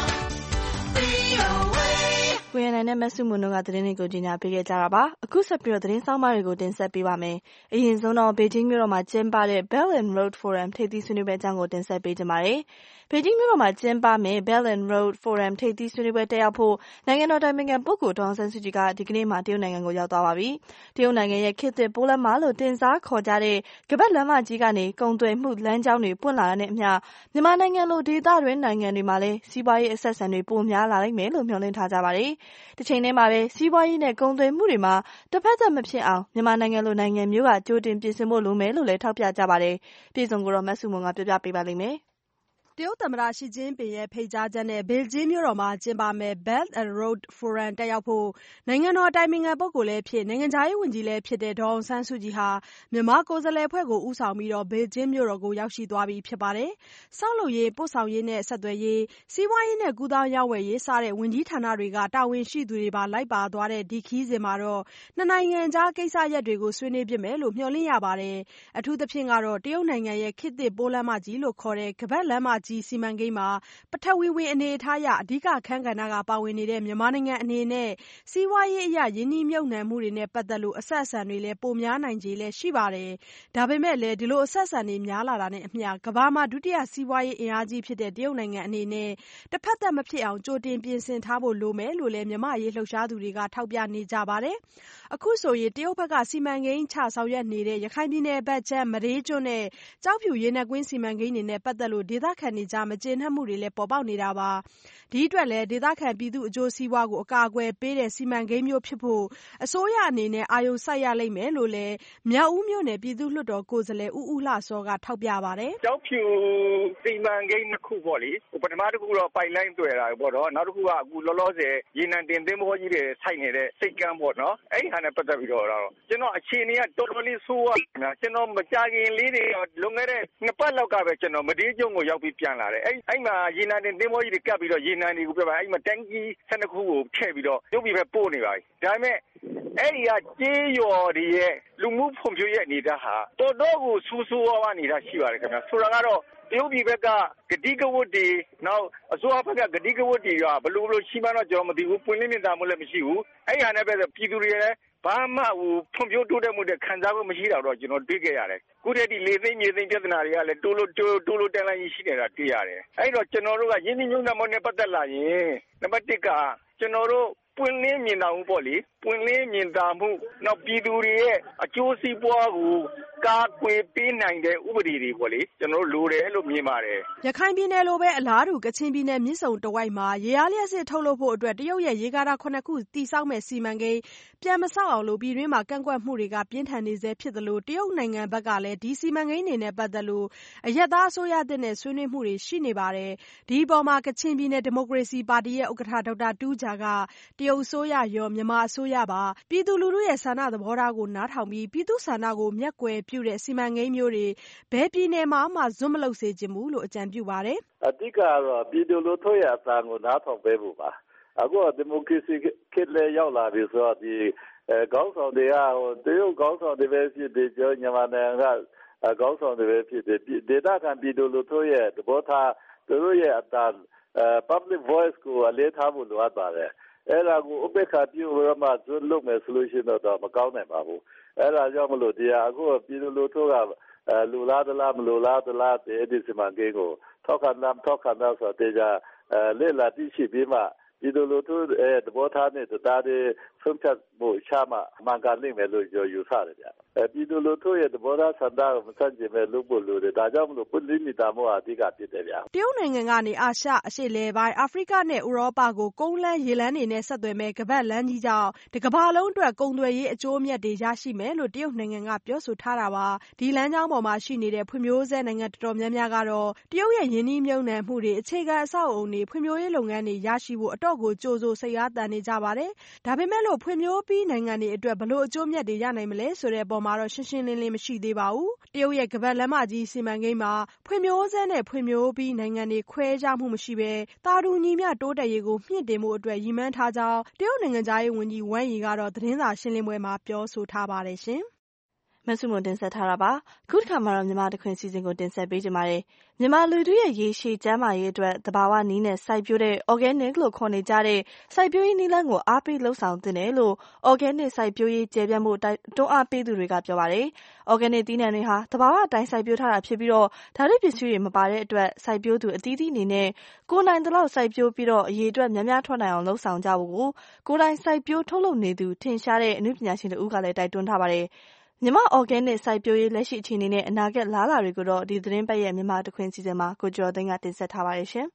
ကိုရနိုင်နဲ့မဆုမွန်တို့ကသတင်းတွေကိုကြီးညာပေးခဲ့ကြတာပါ။အခုဆက်ပြီးတော့သတင်းဆောင်မတွေကိုတင်ဆက်ပေးပါမယ်။အရင်ဆုံးတော့ဘေဂျင်းမြို့တော်မှာကျင်းပတဲ့ Belt and Road Forum ထိပ်သီးဆွေးနွေးပွဲအကြောင်းကိုတင်ဆက်ပေးကြပါမယ်။ဘေဂျင်းမြို့တော်မှာကျင်းပမယ့် Belt and Road Forum ထိပ်သီးဆွေးနွေးပွဲတက်ရောက်ဖို့နိုင်ငံတော်တိုင်ပင်ခံပုဂ္ဂိုလ်ဒေါ်အောင်ဆန်းစုကြည်ကဒီကနေ့မှတရုတ်နိုင်ငံကိုရောက်သွားပါပြီ။တရုတ်နိုင်ငံရဲ့ခေတ်သစ်ပိုးလမ်းမလို့တင်စားခေါ်ကြတဲ့ကမ္ဘာ့လမ်းမကြီးကနေကုန်သွယ်မှုလမ်းကြောင်းတွေပွင့်လာတဲ့အမျှမြန်မာနိုင်ငံလိုဒေသတွင်းနိုင်ငံတွေမှာလည်းစီးပွားရေးအဆက်အဆံတွေပိုများလာနိုင်မယ်လို့မျှော်လင့်ထားကြပါတယ်။တစ်ချိန်တည်းမှာပဲစီးပွားရေးနဲ့ကုန်သွယ်မှုတွေမှာတစ်ဖက်သက်မဖြစ်အောင်မြန်မာနိုင်ငံလိုနိုင်ငံမျိုးကကြိုတင်ပြင်ဆင်ဖို့လိုမယ်လို့လည်းထောက်ပြကြပါတယ်။ပြည်စုံကိုတော့မဆုမွန်ကပြောပြပေးပါလိမ့်မယ်။တရုတ်သမ္မတရှီကျင်းပင်ရဲ့ဖိတ်ကြားချက်နဲ့ဘေဂျင်းမြို့တော်မှာကျင်းပမယ့် Belt and Road Forum တက်ရောက်ဖို့နိုင်ငံတော်အတိုင်ပင်ခံပုဂ္ဂိုလ်လည်းဖြစ်နိုင်ငံခြားရေးဝန်ကြီးလည်းဖြစ်တဲ့ဒေါ်အောင်ဆန်းစုကြည်ဟာမြန်မာကိုယ်စားလှယ်အဖွဲ့ကိုဦးဆောင်ပြီးဘေဂျင်းမြို့တော်ကိုရောက်ရှိသွားပြီဖြစ်ပါတယ်။ဆောက်လုပ်ရေးပို့ဆောင်ရေးနဲ့ဆက်သွယ်ရေးစီးပွားရေးနဲ့ကူးသန်းရောင်းဝယ်ရေးစတဲ့ဝန်ကြီးဌာနတွေကတာဝန်ရှိသူတွေပါလိုက်ပါသွားတဲ့ဒီခရီးစဉ်မှာတော့နှစ်နိုင်ငံကြားကိစ္စရပ်တွေကိုဆွေးနွေးဖြစ်မယ်လို့မျှော်လင့်ရပါတယ်။အထူးသဖြင့်ကတော့တရုတ်နိုင်ငံရဲ့ခေတ်သစ်ပိုးလမ်းမကြီးလို့ခေါ်တဲ့ကမ္ဘာ့လမ်းမကြီးစီမံကိန်းမှာပထဝီဝင်အနေအထားအရအဓိကအခန်းကဏ္ဍကပါဝင်နေတဲ့မြန်မာနိုင်ငံအနေနဲ့စီးပွားရေးအရရင်းနှီးမြှုပ်နှံမှုတွေနဲ့ပတ်သက်လို့အဆက်အဆံတွေလည်းပိုများနိုင်ခြေလည်းရှိပါတယ်။ဒါပေမဲ့လည်းဒီလိုအဆက်အဆံတွေများလာတာနဲ့အမျှကမ္ဘာမှာဒုတိယစီးပွားရေးအင်အားကြီးဖြစ်တဲ့တရုတ်နိုင်ငံအနေနဲ့တစ်ဖက်သက်မဖြစ်အောင်ကြိုတင်ပြင်ဆင်ထားဖို့လိုမယ်လို့လည်းမြန်မာရေးလှုပ်ရှားသူတွေကထောက်ပြနေကြပါတယ်။အခုဆိုရင်တရုတ်ဘက်ကစီမံကိန်းချဆောင်ရွက်နေတဲ့ရခိုင်ပြည်နယ်ဘက်ခြမ်းမဒေးကျွန်းနဲ့ကျောက်ဖြူရေနက်ကွင်းစီမံကိန်းတွေနဲ့ပတ်သက်လို့ဒေသခံတွေကြားမကျေနပ်မှုတွေလည်းပေါ်ပေါက်နေတာပါ။ဒီအတွက်လည်းဒေသခံပြည်သူအကျိုးစီးပွားကိုအကာအကွယ်ပေးတဲ့စီမံကိန်းမျိုးဖြစ်ဖို့အစိုးရအနေနဲ့အာရုံစိုက်ရလိမ့်မယ်လို့လည်းမြောက်ဦးမြို့နယ်ပြည်သူ့လွှတ်တော်ကိုယ်စားလှယ်ဦးဦးလှစောကထောက်ပြပါတယ်။ကျောက်ဖြူစီမံကိန်းတစ်ခုပေါ့လေပထမတစ်ခုတော့ပိုက်လိုင်းတွေ့တာပေါ့နော်နောက်တစ်ခုကအခုလောလောဆယ်ရေနံတင်သင်းဘောကြီးတွေစိုက်နေတဲ့စိတ်ကမ်းပေါ့နော်အဲ့ဒီဟာနဲ့ပတ်သက်ပြီးတော့ကျွန်တော်အခြေအနေကတော်တော်လေးဆိုးရွားနေတာကျွန်တော်မကြခင်လေးတွေလွန်ခဲ့တဲ့နှစ်ပတ်လောက်ကပဲကျွန်တော်မဒေးကျွန်းကိုရောက်ပြီးပြန်လာတယ်အဲ့အဲ့မှာရေနံတင်သင်းဘောကြီးတွေကပ်ပြီးတော့ရေနံတွေကိုပြပါအဲ့မှာတန်းကြီးဆယ်နှစ်ခုကိုထည့်ပြီးတော့ရုပ်ပြီးပဲပို့နေပါပြီဒါပေမဲ့အဲ့ဒီကကြေးရော်တွေရဲ့လူမှုဖွံ့ဖြိုးရေးအနေအထားဟာတော်တော်ကိုဆူဆူဝါးဝါအနေအထားရှိပါတယ်ခင်ဗျာဆိုတာကတော့တရုတ်ပြည်ဘက်ကဂတိကဝတ်တွေနောက်အစိုးရဘက်ကဂတိကဝတ်တွေကဘလို့ဘလို့ရှိမှတော့ကျွန်တော်မသိဘူးပွင့်လင်းမြင်သာမှုလည်းမရှိဘူးအဲ့ဒီဟာနဲ့ပဲပြည်သူတွေလည်းဘာမှဟိုဖွံ့ဖြိုးတိုးတက်မှုတွေခံစားမှုမရှိတော့တော့ကျွန်တော်တွေ့ခဲ့ရတယ်ခုတည်းဒီလေသိမ်းမြေသိမ်းပြဿနာတွေကလည်းတိုးလို့တိုးလို့တန်လိုင်းရှိနေတာတွေ့ရတယ်အဲ့တော့ကျွန်တော်တို့ကရင်းနှီးမြှုပ်နှံမှုနဲ့ပတ်သက်လာရင်နံပါတ်တစ်ကကျွန်တော်တို့ပွင့်လင်းမြင်သာမှုပေါ့လေပွင့်လင်းမြင်သာမှုနောက်ပြည်သူတွေရဲ့အကျိုးစီးပွားကိုကာကွယ်ပေးနိုင်တဲ့ဥပဒေတွေပေါ့လေကျွန်တော်တို့လိုတယ်လို့မြင်ပါတယ်ရခိုင်ပြည်နယ်လိုပဲအလားတူကချင်ပြည်နယ်မြစ်ဆုံတဝိုက်မှာရေအားလျှပ်စစ်ထုတ်လုပ်ဖို့အတွက်တရုတ်ရဲ့ရေကာတာခုနှစ်ခုတည်ဆောက်မဲ့စီမံကိန်းပြန်မဆောက်အောင်လို့ပြည်တွင်းမှာကန့်ကွက်မှုတွေကပြင်းထန်နေဆဲဖြစ်သလိုတရုတ်နိုင်ငံဘက်ကလည်းဒီစီမံကိန်းတွေနဲ့ပတ်သက်လို့အရက်သားအစိုးရတဲ့နဲ့ဆွေးနွေးမှုတွေရှိနေပါတယ်ဒီအပေါ်မှာကချင်ပြည်နယ်ဒီမိုကရေစီပါတီရဲ့ဥက္ကဋ္ဌဒေါက်တာတူးဂျာကတရုတ်အစိုးရရောမြန်မာအစိုးရပါပြည်သူလူထုရဲ့ဆန္ဒသဘောထားကိုနားထောင်ပြီးပြည်သူဆန္ဒကိုမျက်ကွယ်ပြုတဲ့စီမံကိန်းမျိုးတွေဘယ်ပြည်နယ်မှာမှဇွတ်မလုပ်စေချင်ဘူးလို့အကြံပြုပါတယ်အဓိကတော့ပြည်သူလူထုရဲ့အသံကိုနားထောင်ပေးဖို့ပါအခုဒီမိုကရေစီခေတ်လည်းရောက်လာပြီဆိုတော့ဒီအဲခေါင်းဆောင်တွေကဟိုတရုတ်ခေါင်းဆောင်တွေပဲဖြစ်ဖြစ်ကျော်မြန်မာနိုင်ငံကခေါင်းဆောင်တွေပဲဖြစ်ဖြစ်ဒေသခံပြည်သူလူထုရဲ့သဘောထားသူတို့ရဲ့အတန် public voice ကိုအလေးထားဖို့လိုအပ်ပါတယ်အဲ့ဒါကိုဥပ္ပခါပြုရမှဇွတ်လုပ်မယ်ဆိုလို့ရှိတော့မကောင်းနိုင်ပါဘူးအဲ့ဒါကြောင့်မလို့တရားအခုပြည်သူလူထုကလူလားတလားမလူလားတလားဒီစီမံကိန်းကိုထောက်ခံတာထောက်ခံတာဆိုတဲ့ကြလေ့လာသိရှိပြီးမှပြည်သူလူထုရဲ့သဘောထားနဲ့တရားတွေဆုံးဖြတ်ဖို့ရှာမှမှန်ကန်နိုင်မယ်လို့ပြောယူဆတယ်ဗျအဲပြည်သူလူထုရဲ့သဘောထားဆန္ဒကိုမဆန့်ကျင်မဲ့လုပ်ဖို့လိုတယ်ဒါကြောင့်မလို့ပုလိမိတာမောအဓိကဖြစ်တယ်ဗျတရုတ်နိုင်ငံကနေအာရှအရှေ့လယ်ပိုင်းအာဖရိကနဲ့ဥရောပကိုကုန်းလမ်းရေလမ်းတွေနဲ့ဆက်သွယ်မဲ့ကမ္ဘာလမ်းကြီးကြောင့်တကမ္ဘာလုံးအတွက်ကုန်သွယ်ရေးအကျိုးအမြတ်တွေရရှိမယ်လို့တရုတ်နိုင်ငံကပြောဆိုထားတာပါဒီလမ်းကြောင်းပေါ်မှာရှိနေတဲ့ဖွံ့ဖြိုးဆဲနိုင်ငံတော်တော်များများကတော့တရုတ်ရဲ့ယင်းနှီးမြှုပ်နှံမှုတွေအခြေခံအဆောက်အအုံတွေဖွံ့ဖြိုးရေးလုပ်ငန်းတွေရရှိဖို့အတော့ကိုကြိုးစိုးစိတ်အားတန်နေကြပါတယ်ဒါပေမဲ့လို့ဖွံ့ဖြိုးပြီးနိုင်ငံတွေအတွက်ဘလို့အကျိုးအမြတ်တွေရနိုင်မလဲဆိုတဲ့အပေါ်မှာတော့ရှင်းရှင်းလင်းလင်းမရှိသေးပါဘူးတရုတ်ရဲ့ကမ္ဘာလမ်းမကြီးစီမံကိန်းမှာဖွံ့ဖြိုးဆဲနဲ့ဖွံ့ဖြိုးပြီးနိုင်ငံတွေခွဲခြားမှုမရှိဘဲတာတူညီမျှတိုးတက်ရေးကိုမြင့်တင်မှုအတွက်ရည်မှန်းထားကြောင်းတရုတ်နိုင်ငံသားရေးဝန်ကြီးဝမ်ယီကတော့သတင်းစာရှင်းလင်းပွဲမှာပြောဆိုထားပါတယ်ရှင်မဆုမွန်တင်ဆက်ထားတာပါခုတစ်ခါမှာတော့မြန်မာတခွင်စီစဉ်ကိုတင်ဆက်ပေးကြပါမယ်မြန်မာလူထုရဲ့ရေရှည်ကျန်းမာရေးအတွက်တဘာဝနည်းနဲ့စိုက်ပျိုးတဲ့ organic လို့ခေါ်နေကြတဲ့စိုက်ပျိုးရေးနည်းလမ်းကိုအားပေးလှုပ်ဆောင်သင့်တယ်လို့ organic စိုက်ပျိုးရေးကျေပြန့်မှုတွန်းအားပေးသူတွေကပြောပါတယ် organic သီးနှံတွေဟာတဘာဝအတိုင်းစိုက်ပျိုးထားတာဖြစ်ပြီးတော့ဓာတ်ပစ္စည်းတွေမပါတဲ့အတွက်စိုက်ပျိုးသူအသီးသီးအနေနဲ့ကိုယ်နိုင်တဲ့လောက်စိုက်ပျိုးပြီးတော့အရေးအတွက်များများထွက်နိုင်အောင်လှုပ်ဆောင်ကြဖို့ကိုယ်တိုင်စိုက်ပျိုးထုတ်လုပ်နေသူထင်ရှားတဲ့အမှုပညာရှင်တို့ကလည်းတိုက်တွန်းထားပါတယ်မြန်မာ organic စိုက်ပျိုးရေးလက်ရှိအခြေအနေနဲ့အနာဂတ်လားလာတွေကိုတော့ဒီသတင်းပတ်ရဲ့မြန်မာတခွင်စီစဉ်မှာကိုကျော်သိန်းကတင်ဆက်ထားပါတယ်ရှင်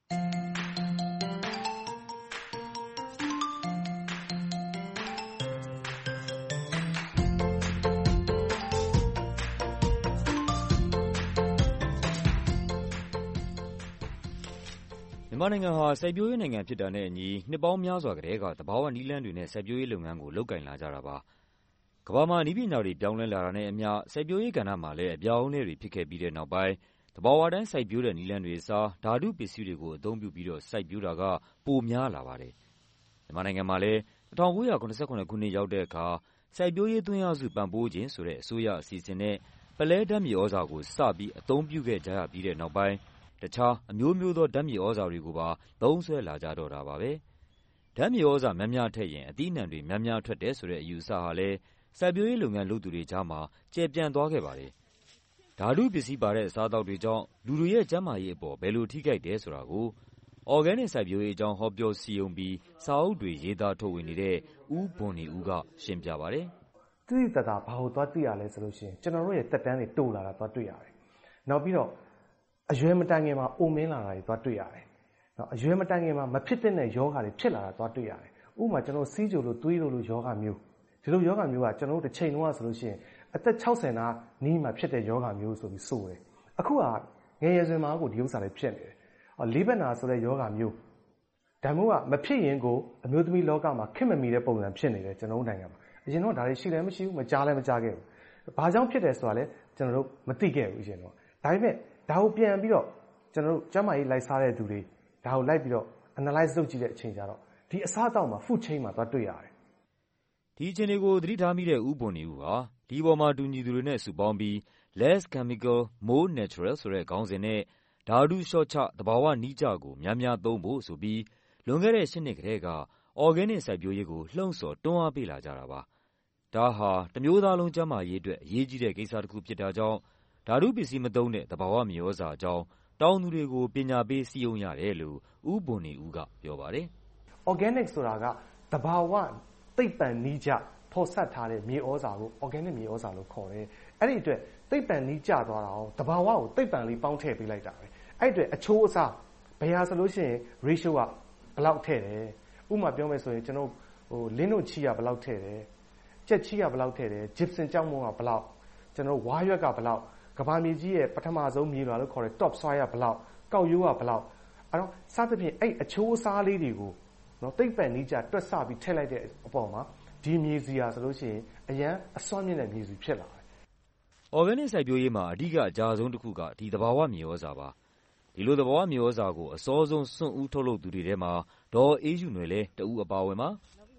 မြန်မာနိုင်ငံဟာစိုက်ပျိုးရေးနိုင်ငံဖြစ်တာနဲ့အညီနှစ်ပေါင်းများစွာကတည်းကသဘာဝနည်းလမ်းတွေနဲ့စိုက်ပျိုးရေးလုပ်ငန်းကိုလုပ်ကိုင်လာကြတာပါကမ္ဘာမှာနည်းပညာတွေပြောင်းလဲလာတာနဲ့အမျှစိုက်ပျိုးရေးကဏ္ဍမှာလည်းအပြောင်းအလဲတွေဖြစ်ခဲ့ပြီးတဲ့နောက်ပိုင်းသဘာဝတိုင်းစိုက်ပျိုးတဲ့နည်းလမ်းတွေအစားဓာတုပစ္စည်းတွေကိုအသုံးပြုပြီးတော့စိုက်ပျိုးတာကပိုများလာပါတယ်။မြန်မာနိုင်ငံမှာလည်း၁၉၇၇ခုနှစ်ရောက်တဲ့အခါစိုက်ပျိုးရေးသွင်းအားစုပံ့ပိုးခြင်းဆိုတဲ့အစိုးရအစီအစဉ်နဲ့ပုလဲဓာတ်မြေဩဇာကိုစပြီးအသုံးပြုခဲ့ကြရပြီးတဲ့နောက်ပိုင်းတခြားအမျိုးမျိုးသောဓာတ်မြေဩဇာတွေကိုပါသုံးစွဲလာကြတော့တာပါပဲ။ဓာတ်မြေဩဇာများများထည့်ရင်အသီးအနှံတွေများများထွက်တယ်ဆိုတဲ့အယူအဆဟာလည်းစိုက်ပျိုးရေးလုပ်ငန်းလုပ်သူတွေကြားမှာကျယ်ပြန့်သွားခဲ့ပါတယ်။ဓာတုပစ္စည်းပါတဲ့အစားအသောက်တွေကြောင့်လူတွေရဲ့ကျန်းမာရေးအပေါ်ဘယ်လိုထိခိုက်တယ်ဆိုတာကို organic စိုက်ပျိုးရေးအကြောင်းဟောပြောစည်းရုံးပြီးစာအုပ်တွေရေးသားထုတ်ဝေနေတဲ့ဦးဘွန်နီဦးကရှင်းပြပါတယ်။သိသိသာသာဘာလို့သွားသိရလဲဆိုလို့ရှိရင်ကျွန်တော်တို့ရဲ့တက်တန်းတွေတိုးလာတာသွားတွေ့ရတယ်။နောက်ပြီးတော့အရွယ်မတိုင်ခင်မှာအိုမင်းလာတာတွေသွားတွေ့ရတယ်။နောက်အရွယ်မတိုင်ခင်မှာမဖြစ်တဲ့ယောဂါတွေဖြစ်လာတာသွားတွေ့ရတယ်။ဥပမာကျွန်တော်စီးကြိုလို့သွေးလိုလိုယောဂါမျိုးဒီလိုယောဂမျိုးကကျွန်တော်တို့တစ်ချိန်လုံးဆိုလို့ရှိရင်အသက်၆၀နာနီးမှဖြစ်တဲ့ယောဂမျိုးဆိုပြီးဆိုတယ်အခုကငယ်ရွယ်စဉ်မှာကိုဒီဥစ္စာတွေဖြစ်နေတယ်လေးဘက်နာဆိုတဲ့ယောဂမျိုးဒါမျိုးကမဖြစ်ရင်ကိုအမျိုးသမီးလောကမှာခင်မမီတဲ့ပုံစံဖြစ်နေတယ်ကျွန်တော်တို့နိုင်ငံမှာအရင်တော့ဒါတွေရှိလည်းမရှိဘူးမကြားလည်းမကြားခဲ့ဘူးဘာကြောင့်ဖြစ်တယ်ဆိုတာလဲကျွန်တော်တို့မသိခဲ့ဘူးအရင်တော့ဒါပေမဲ့ဒါကိုပြန်ပြီးတော့ကျွန်တော်တို့ကျန်းမာရေးလိုက်စားတဲ့သူတွေဒါကိုလိုက်ပြီးတော့ analyze လုပ်ကြည့်တဲ့အချိန်ကျတော့ဒီအစားအသောက်မှာ food chain မှာသွားတွေ့ရတယ်ဒီအခြေအနေကိုသတိထားမိတဲ့ဦးဘွန်နီဦးဟာဒီပေါ်မှာတူညီသူတွေနဲ့စုပေါင်းပြီး less chemical more natural ဆိုတဲ့ခေါင်းစဉ်နဲ့ဓာတုလျှော့ချသဘာဝနည်းကျကိုများများသုံးဖို့ဆိုပြီးလွန်ခဲ့တဲ့ရှစ်နှစ်ကတည်းက organic စိုက်ပျိုးရေးကိုလှုံ့ဆော်တွန်းအားပေးလာကြတာပါဒါဟာတမျိုးသားလုံးကျန်းမာရေးအတွက်အရေးကြီးတဲ့ကိစ္စတစ်ခုဖြစ်တာကြောင့်ဓာတုပစ္စည်းမသုံးတဲ့သဘာဝမြေဩဇာအကြောင်းတောင်းသူတွေကိုပညာပေးစည်းရုံးရတယ်လို့ဦးဘွန်နီဦးကပြောပါတယ် organic ဆိုတာကသဘာဝသိပ္ပံနည်းကျဖော်ဆက်ထားတဲ့မြေဩဇာကို organic မြေဩဇာလို့ခေါ်တယ်။အဲ့ဒီအတွက်သိပ္ပံနည်းကျသွားတာအောင်တဘာဝကိုသိပ္ပံလေးပေါင်းထည့်ပေးလိုက်တာပဲ။အဲ့အတွက်အချိုးအစားဘယ်ဟာဆိုလို့ရှိရင် ratio ကဘယ်လောက်ထည့်တယ်။ဥပမာပြောမယ်ဆိုရင်ကျွန်တော်ဟိုလင်းတို့ချီကဘယ်လောက်ထည့်တယ်။ကြက်ချီကဘယ်လောက်ထည့်တယ်။ gypsum ကြောက်မုံကဘယ်လောက်ကျွန်တော်ဝါးရွက်ကဘယ်လောက်ကဘာမြေကြီးရဲ့ပထမဆုံးမြေလွှာလို့ခေါ်တဲ့ top soil ကဘယ်လောက်ကောက်ရိုးကဘယ်လောက်အဲ့တော့စသဖြင့်အဲ့အချိုးအစားလေးတွေကိုနော်သိပ္ပံနည်းကျတွက်ဆပြီးထည့်လိုက်တဲ့အပေါ်မှာဒီမြေစီဟာဆိုလို့ရှိရင်အရန်အစွမ်းမြင့်တဲ့မြေစီဖြစ်လာတယ်။ organic စိုက်ပျိုးရေးမှာအဓိကအကြဆုံးတစ်ခုကဒီသဘာဝမြေဩဇာပါ။ဒီလိုသဘာဝမြေဩဇာကိုအစောဆုံးစွန့်ဦးထုတ်လုပ်သူတွေထဲမှာဒေါ်အေးယူနွယ်လည်းတဦးအပါဝင်ပါ။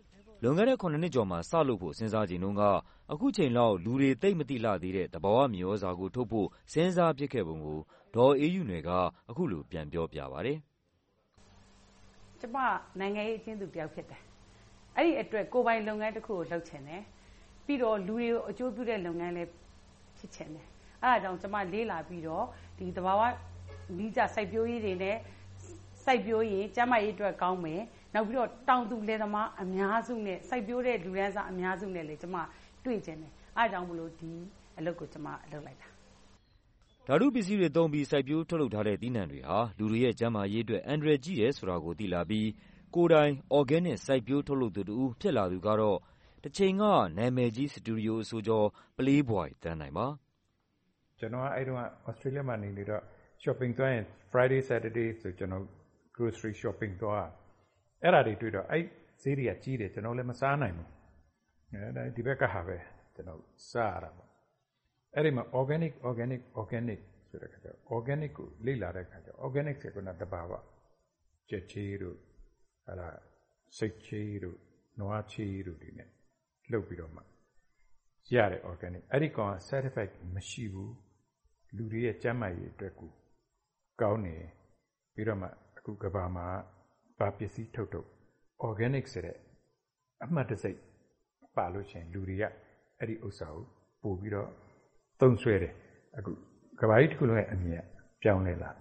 လွန်ခဲ့တဲ့ခုနှစ်နှစ်ကျော်မှာစလုပ်ဖို့စဉ်းစားချိန်တုန်းကအခုချိန်လောက်လူတွေသိပ်မသိလှသေးတဲ့သဘာဝမြေဩဇာကိုထုတ်ဖို့စဉ်းစားဖြစ်ခဲ့ပုံကိုဒေါ်အေးယူနွယ်ကအခုလိုပြန်ပြောပြပါတယ်။ကျမနိုင်ငံရေးအကျဉ်းသူတယောက်ဖြစ်တယ်။အဲ့ဒီအတွက်ကိုယ်ပိုင်လုပ်ငန်းတစ်ခုကိုလုပ်ချင်တယ်။ပြီးတော့လူတွေကိုအကျိုးပြုတဲ့လုပ်ငန်းလည်းဖြစ်ချင်တယ်။အဲ့ဒါကြောင့်ကျမလေးလာပြီးတော့ဒီသဘာဝနီးကျစိုက်ပျိုးရေးတွေနဲ့စိုက်ပျိုးရေးကျန်းမာရေးအတွက်ကောင်းမယ်။နောက်ပြီးတော့တောင်သူလယ်သမားအများစုနဲ့စိုက်ပျိုးတဲ့လူရန်စားအများစုနဲ့လည်းကျမတွေ့ကျင်တယ်။အားကြောင့်မလို့ဒီအလုပ်ကိုကျမလုပ်လိုက်တာဓာတုပစ္စည်းတွေသုံးပြီးစိုက်ပျိုးထုတ်လုပ်ထားတဲ့သီးနှံတွေဟာလူတွေရဲ့ကျန်းမာရေးအတွက်အန္တရာယ်ကြီးတယ်ဆိုတာကိုသိလာပြီးကိုယ်တိုင် organic စိုက်ပျိုးထုတ်လုပ်သူတူဖြစ်လာသူကတော့တစ်ချိန်ကနာမည်ကြီးစတူဒီယိုအဆိုကျော် Playboy တန်းနိုင်ပါကျွန်တော်အဲ့တုန်းက Australia မှာနေနေတော့ shopping သွားရင် Friday Saturday ဆိုကျွန်တော် grocery shopping သွားအဲ့ဒါတွေတွေ့တော့အဲ့ဈေးတွေကကြီးတယ်ကျွန်တော်လည်းမစားနိုင်ဘူးအဲ့ဒီဘက်ကဟာပဲကျွန်တော်စားရတာပေါ့အဲ့ဒီမှာ organic organic organic ဆိုတဲ့ခါကျ organic ကိုလေ့လာတဲ့ခါကျ organic ဆိုကတော့တဘာဝချက်ချီတို့အဲ့ဒါစိတ်ချီတို့နွားချီတို့ဒီနဲ့လှုပ်ပြီးတော့မှရတယ် organic အဲ့ဒီကောင် certified မရှိဘူးလူတွေရဲ့ကျန်းမာရေးအတွက်ကိုကောင်းနေပြီးတော့မှအခုကဘာမှာဗာပစ္စည်းထုတ်ထုတ် organic ဆိုတဲ့အမှတ်တစိတ်ပါလို့ရှိရင်လူတွေကအဲ့ဒီဥစ္စာကိုပို့ပြီးတော့သုံးဆွဲတယ်အခုကဘာကြီးတစ်ခုလုံးရဲ့အမြင်ပြောင်းလဲလာ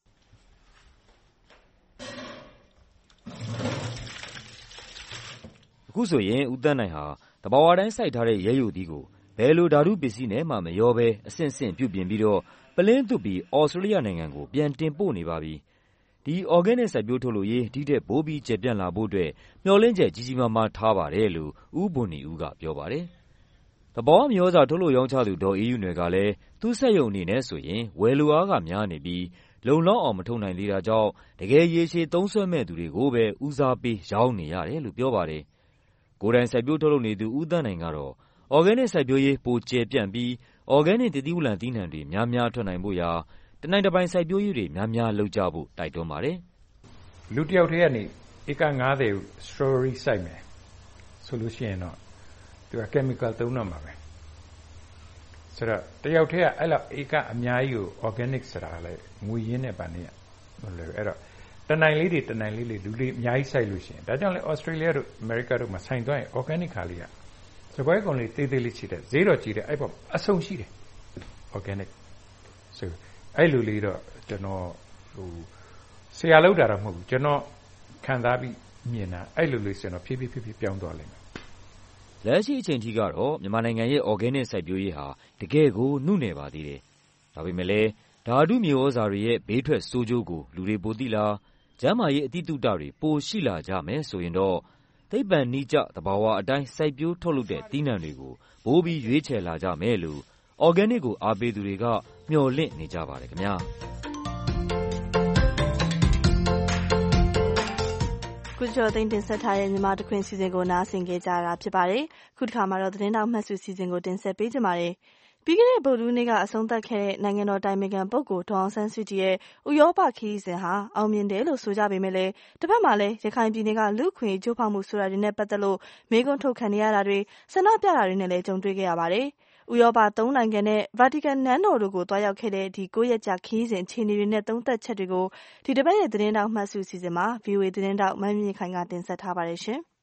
အခုဆိုရင်ဦးသန်းနိုင်ဟာတဘာဝတိုင်းစိုက်ထားတဲ့ရဲယိုသီးကိုဘယ်လိုဓာတုပစ္စည်းနဲ့မှမရောဘဲအဆင့်ဆင့်ပြုပြင်ပြီးတော့ပလင်းသွပ်ပြီးဩစတြေးလျနိုင်ငံကိုပြန်တင်ပို့နေပါပြီဒီ organic စိုက်ပျိုးထုတ်လုပ်ရေးဒီတဲ့ပိုးပြီးကျေပြန့်လာဖို့အတွက်မျှော်လင့်ချက်ကြီးကြီးမားမားထားပါတယ်လို့ဦးဘွန်နီဦးကပြောပါတယ်တဘာဝမြေဩဇာထုတ်လုပ်ရောင်းချသူဒေါ်အေးယူနွယ်ကလည်းသူ့စက်ရုံအနေနဲ့ဆိုရင်ဝယ်လိုအားကများနေပြီးလုံလောက်အောင်မထုတ်နိုင်သေးတာကြောင့်တကယ်ရေရှည်သုံးစွဲမဲ့သူတွေကိုပဲဦးစားပေးရောင်းနေရတယ်လို့ပြောပါတယ်ကိုယ်တိုင်စိုက်ပျိုးထုတ်လုပ်နေသူဦးသန်းနိုင်ကတော့ organic စိုက်ပျိုးရေးပိုကျယ်ပြန့်ပြီး organic တည်တည်ဥလံသီးနှံတွေများများထွက်နိုင်ဖို့ရာတနိုင်တပိုင်စိုက်ပျိုးရေးတွေများများလုပ်ကြဖို့တိုက်တွန်းပါတယ်လူတယောက်တည်းကနေဧက၅၀ strawberry စိုက်မယ်ဆိုလို့ရှိရင်တော့သူက chemical သုံးတော့မှာပဲဆိုတော့တယောက်တည်းကအဲ့လောက်ဧကအများကြီးကို organic ဆိုတာလည်းငွေရင်းနဲ့ပါနေရမလို့အဲ့တော့တနိုင်လေးတွေတနိုင်လေးလေးလူလေးအများကြီးစိုက်လို့ရှိရင်ဒါကြောင့်လေ Australia တို့ America တို့မှာဆိုင်သွားရင် organic ခါလေးကစပွဲကုန်လေးတေးသေးလေးချစ်တယ်ဈေးတော့ကြီးတယ်အဲ့ပေါ်အဆုံရှိတယ် organic ဆိုအဲ့လူလေးတော့ကျွန်တော်ဟိုဆရာလောက်တာတော့မဟုတ်ဘူးကျွန်တော်ခံစားပြီးမြင်တာအဲ့လူလေးဆိုတော့ဖြည်းဖြည်းဖြည်းဖြည်းပြောင်းသွားလိမ့်မယ်လက်ရှိအချိန်ထိကတော့မြန်မာနိုင်ငံရဲ့ organic စိုက်ပျိုးရေးဟာတကယ်ကိုနှုတ်နယ်ပါသေးတယ်ဒါပေမဲ့လည်းဓာတုမြေဩဇာတွေရဲ့ဘေးထွက်ဆိုးကျိုးကိုလူတွေပိုသိလာကျန်းမာရေးအသိတုတတွေပိုရှိလာကြမယ်ဆိုရင်တော့သိပ္ပံနိကျသဘာဝအတိုင်းစိုက်ပျိုးထုတ်လုပ်တဲ့သီးနှံတွေကိုဘိုးပြီးရွေးချယ်လာကြမယ်လို့ organic ကိုအားပေးသူတွေကမျှော်လင့်နေကြပါတယ်ခင်ဗျာခုကျော်သိန်းတင်ဆက်ထားတဲ့မြန်မာတခွင်စီစဉ်ကိုနားဆင်ကြကြတာဖြစ်ပါတယ်ခုတစ်ခါမှာတော့သတင်းတော်မှတ်စုစီစဉ်ကိုတင်ဆက်ပေးကြပါမယ်ပြီးခဲ့တဲ့ဗုဒ္ဓဟူးနေ့ကအဆုံးသတ်ခဲ့တဲ့နိုင်ငံတော်တိုင်ပင်ခံပုဂ္ဂိုလ်ဒေါ်အောင်ဆန်းစုကြည်ရဲ့ဥရောပခရီးစဉ်ဟာအောင်မြင်တယ်လို့ဆိုကြပေမဲ့လည်းတစ်ဖက်မှာလည်းရခိုင်ပြည်နယ်ကလူ့ခွင့်ရေးချိုးဖောက်မှုဆိုတာတွေနဲ့ပတ်သက်လို့မေးခွန်းထုတ်ခံနေရတာတွေဆန္ဒပြတာတွေနဲ့လည်းကြုံတွေ့ခဲ့ရပါတယ်။ဥရောပသုံးနိုင်ငံနဲ့ဗာတီကန်နန်းတော်တို့ကိုတွားရောက်ခဲ့တဲ့ဒီကိုရက်ကြာခရီးစဉ်အခြေအနေတွေနဲ့သုံးသပ်ချက်တွေကိုဒီတစ်ပတ်ရဲ့သတင်းတောက်မှတ်စုစီစဉ်မှာ ဗီအိုအေ သတင်းတောက်မမြင့်ခိုင်ကတင်ဆက်ထားပါတယ်ရှင်။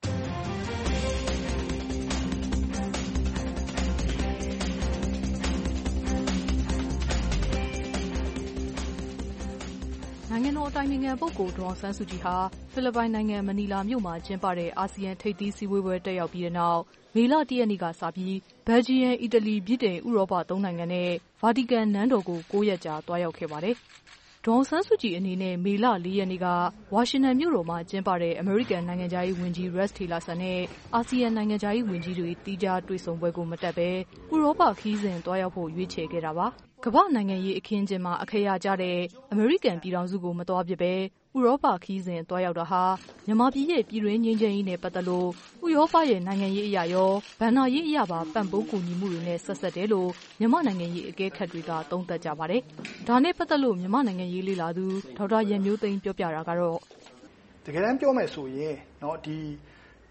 နိုင်ငံတော်အတိုင်ပင်ခံပုဂ္ဂိုလ်ဒေါ်အောင်ဆန်းစုကြည်ဟာဖိလစ်ပိုင်နိုင်ငံမနီလာမြို့မှာကျင်းပတဲ့အာဆီယံထိပ်သီးစည်းဝေးပွဲတက်ရောက်ပြီးတဲ့နောက်မေလတစ်ရက်နေ့ကစပြီးဘယ်လ်ဂျီယံ၊အီတလီ၊ဗြိတိန်၊ဥရောပသုံးနိုင်ငံနဲ့ဗာတီကန်နန်းတော်ကိုကိုးရက်ကြာသွားရောက်ခဲ့ပါတယ်။ဒေါ်အောင်ဆန်းစုကြည်အနေနဲ့မေလလေးရက်နေ့ကဝါရှင်တန်မြို့တော်မှာကျင်းပတဲ့အမေရိကန်နိုင်ငံခြားရေးဝန်ကြီး Rex Tillerson နဲ့အာဆီယံနိုင်ငံခြားရေးဝန်ကြီးတွေသီးခြားတွေ့ဆုံပွဲကိုမတက်ဘဲဥရောပခရီးစဉ်သွားရောက်ဖို့ရွေးချယ်ခဲ့တာပါ။ကမ္ဘာနိုင်ငံရေးအခင်းအကျင်းမှာအခရာကျတဲ့အမေရိကန်ပြည်ထောင်စုကိုမသွားဖြစ်ပဲဥရောပခရီးစဉ်သွားရောက်တာဟာမြန်မာပြည်ရဲ့ပြည်တွင်းငြိမ်းချမ်းရေးနဲ့ပတ်သက်လို့ဥရောပရဲ့နိုင်ငံရေးအရာရောဘဏ္ဍာရေးအရာပါပံ့ပိုးကူညီမှုတွေနဲ့ဆက်ဆက်တယ်လို့မြန်မာနိုင်ငံရေးအကဲခတ်တွေကသုံးသပ်ကြပါတယ်။ဒါနဲ့ပတ်သက်လို့မြန်မာနိုင်ငံရေးလေ့လာသူဒေါက်တာရန်မျိုးသိန်းပြောပြတာကတော့တကယ်တမ်းပြောမယ်ဆိုရင်เนาะဒီ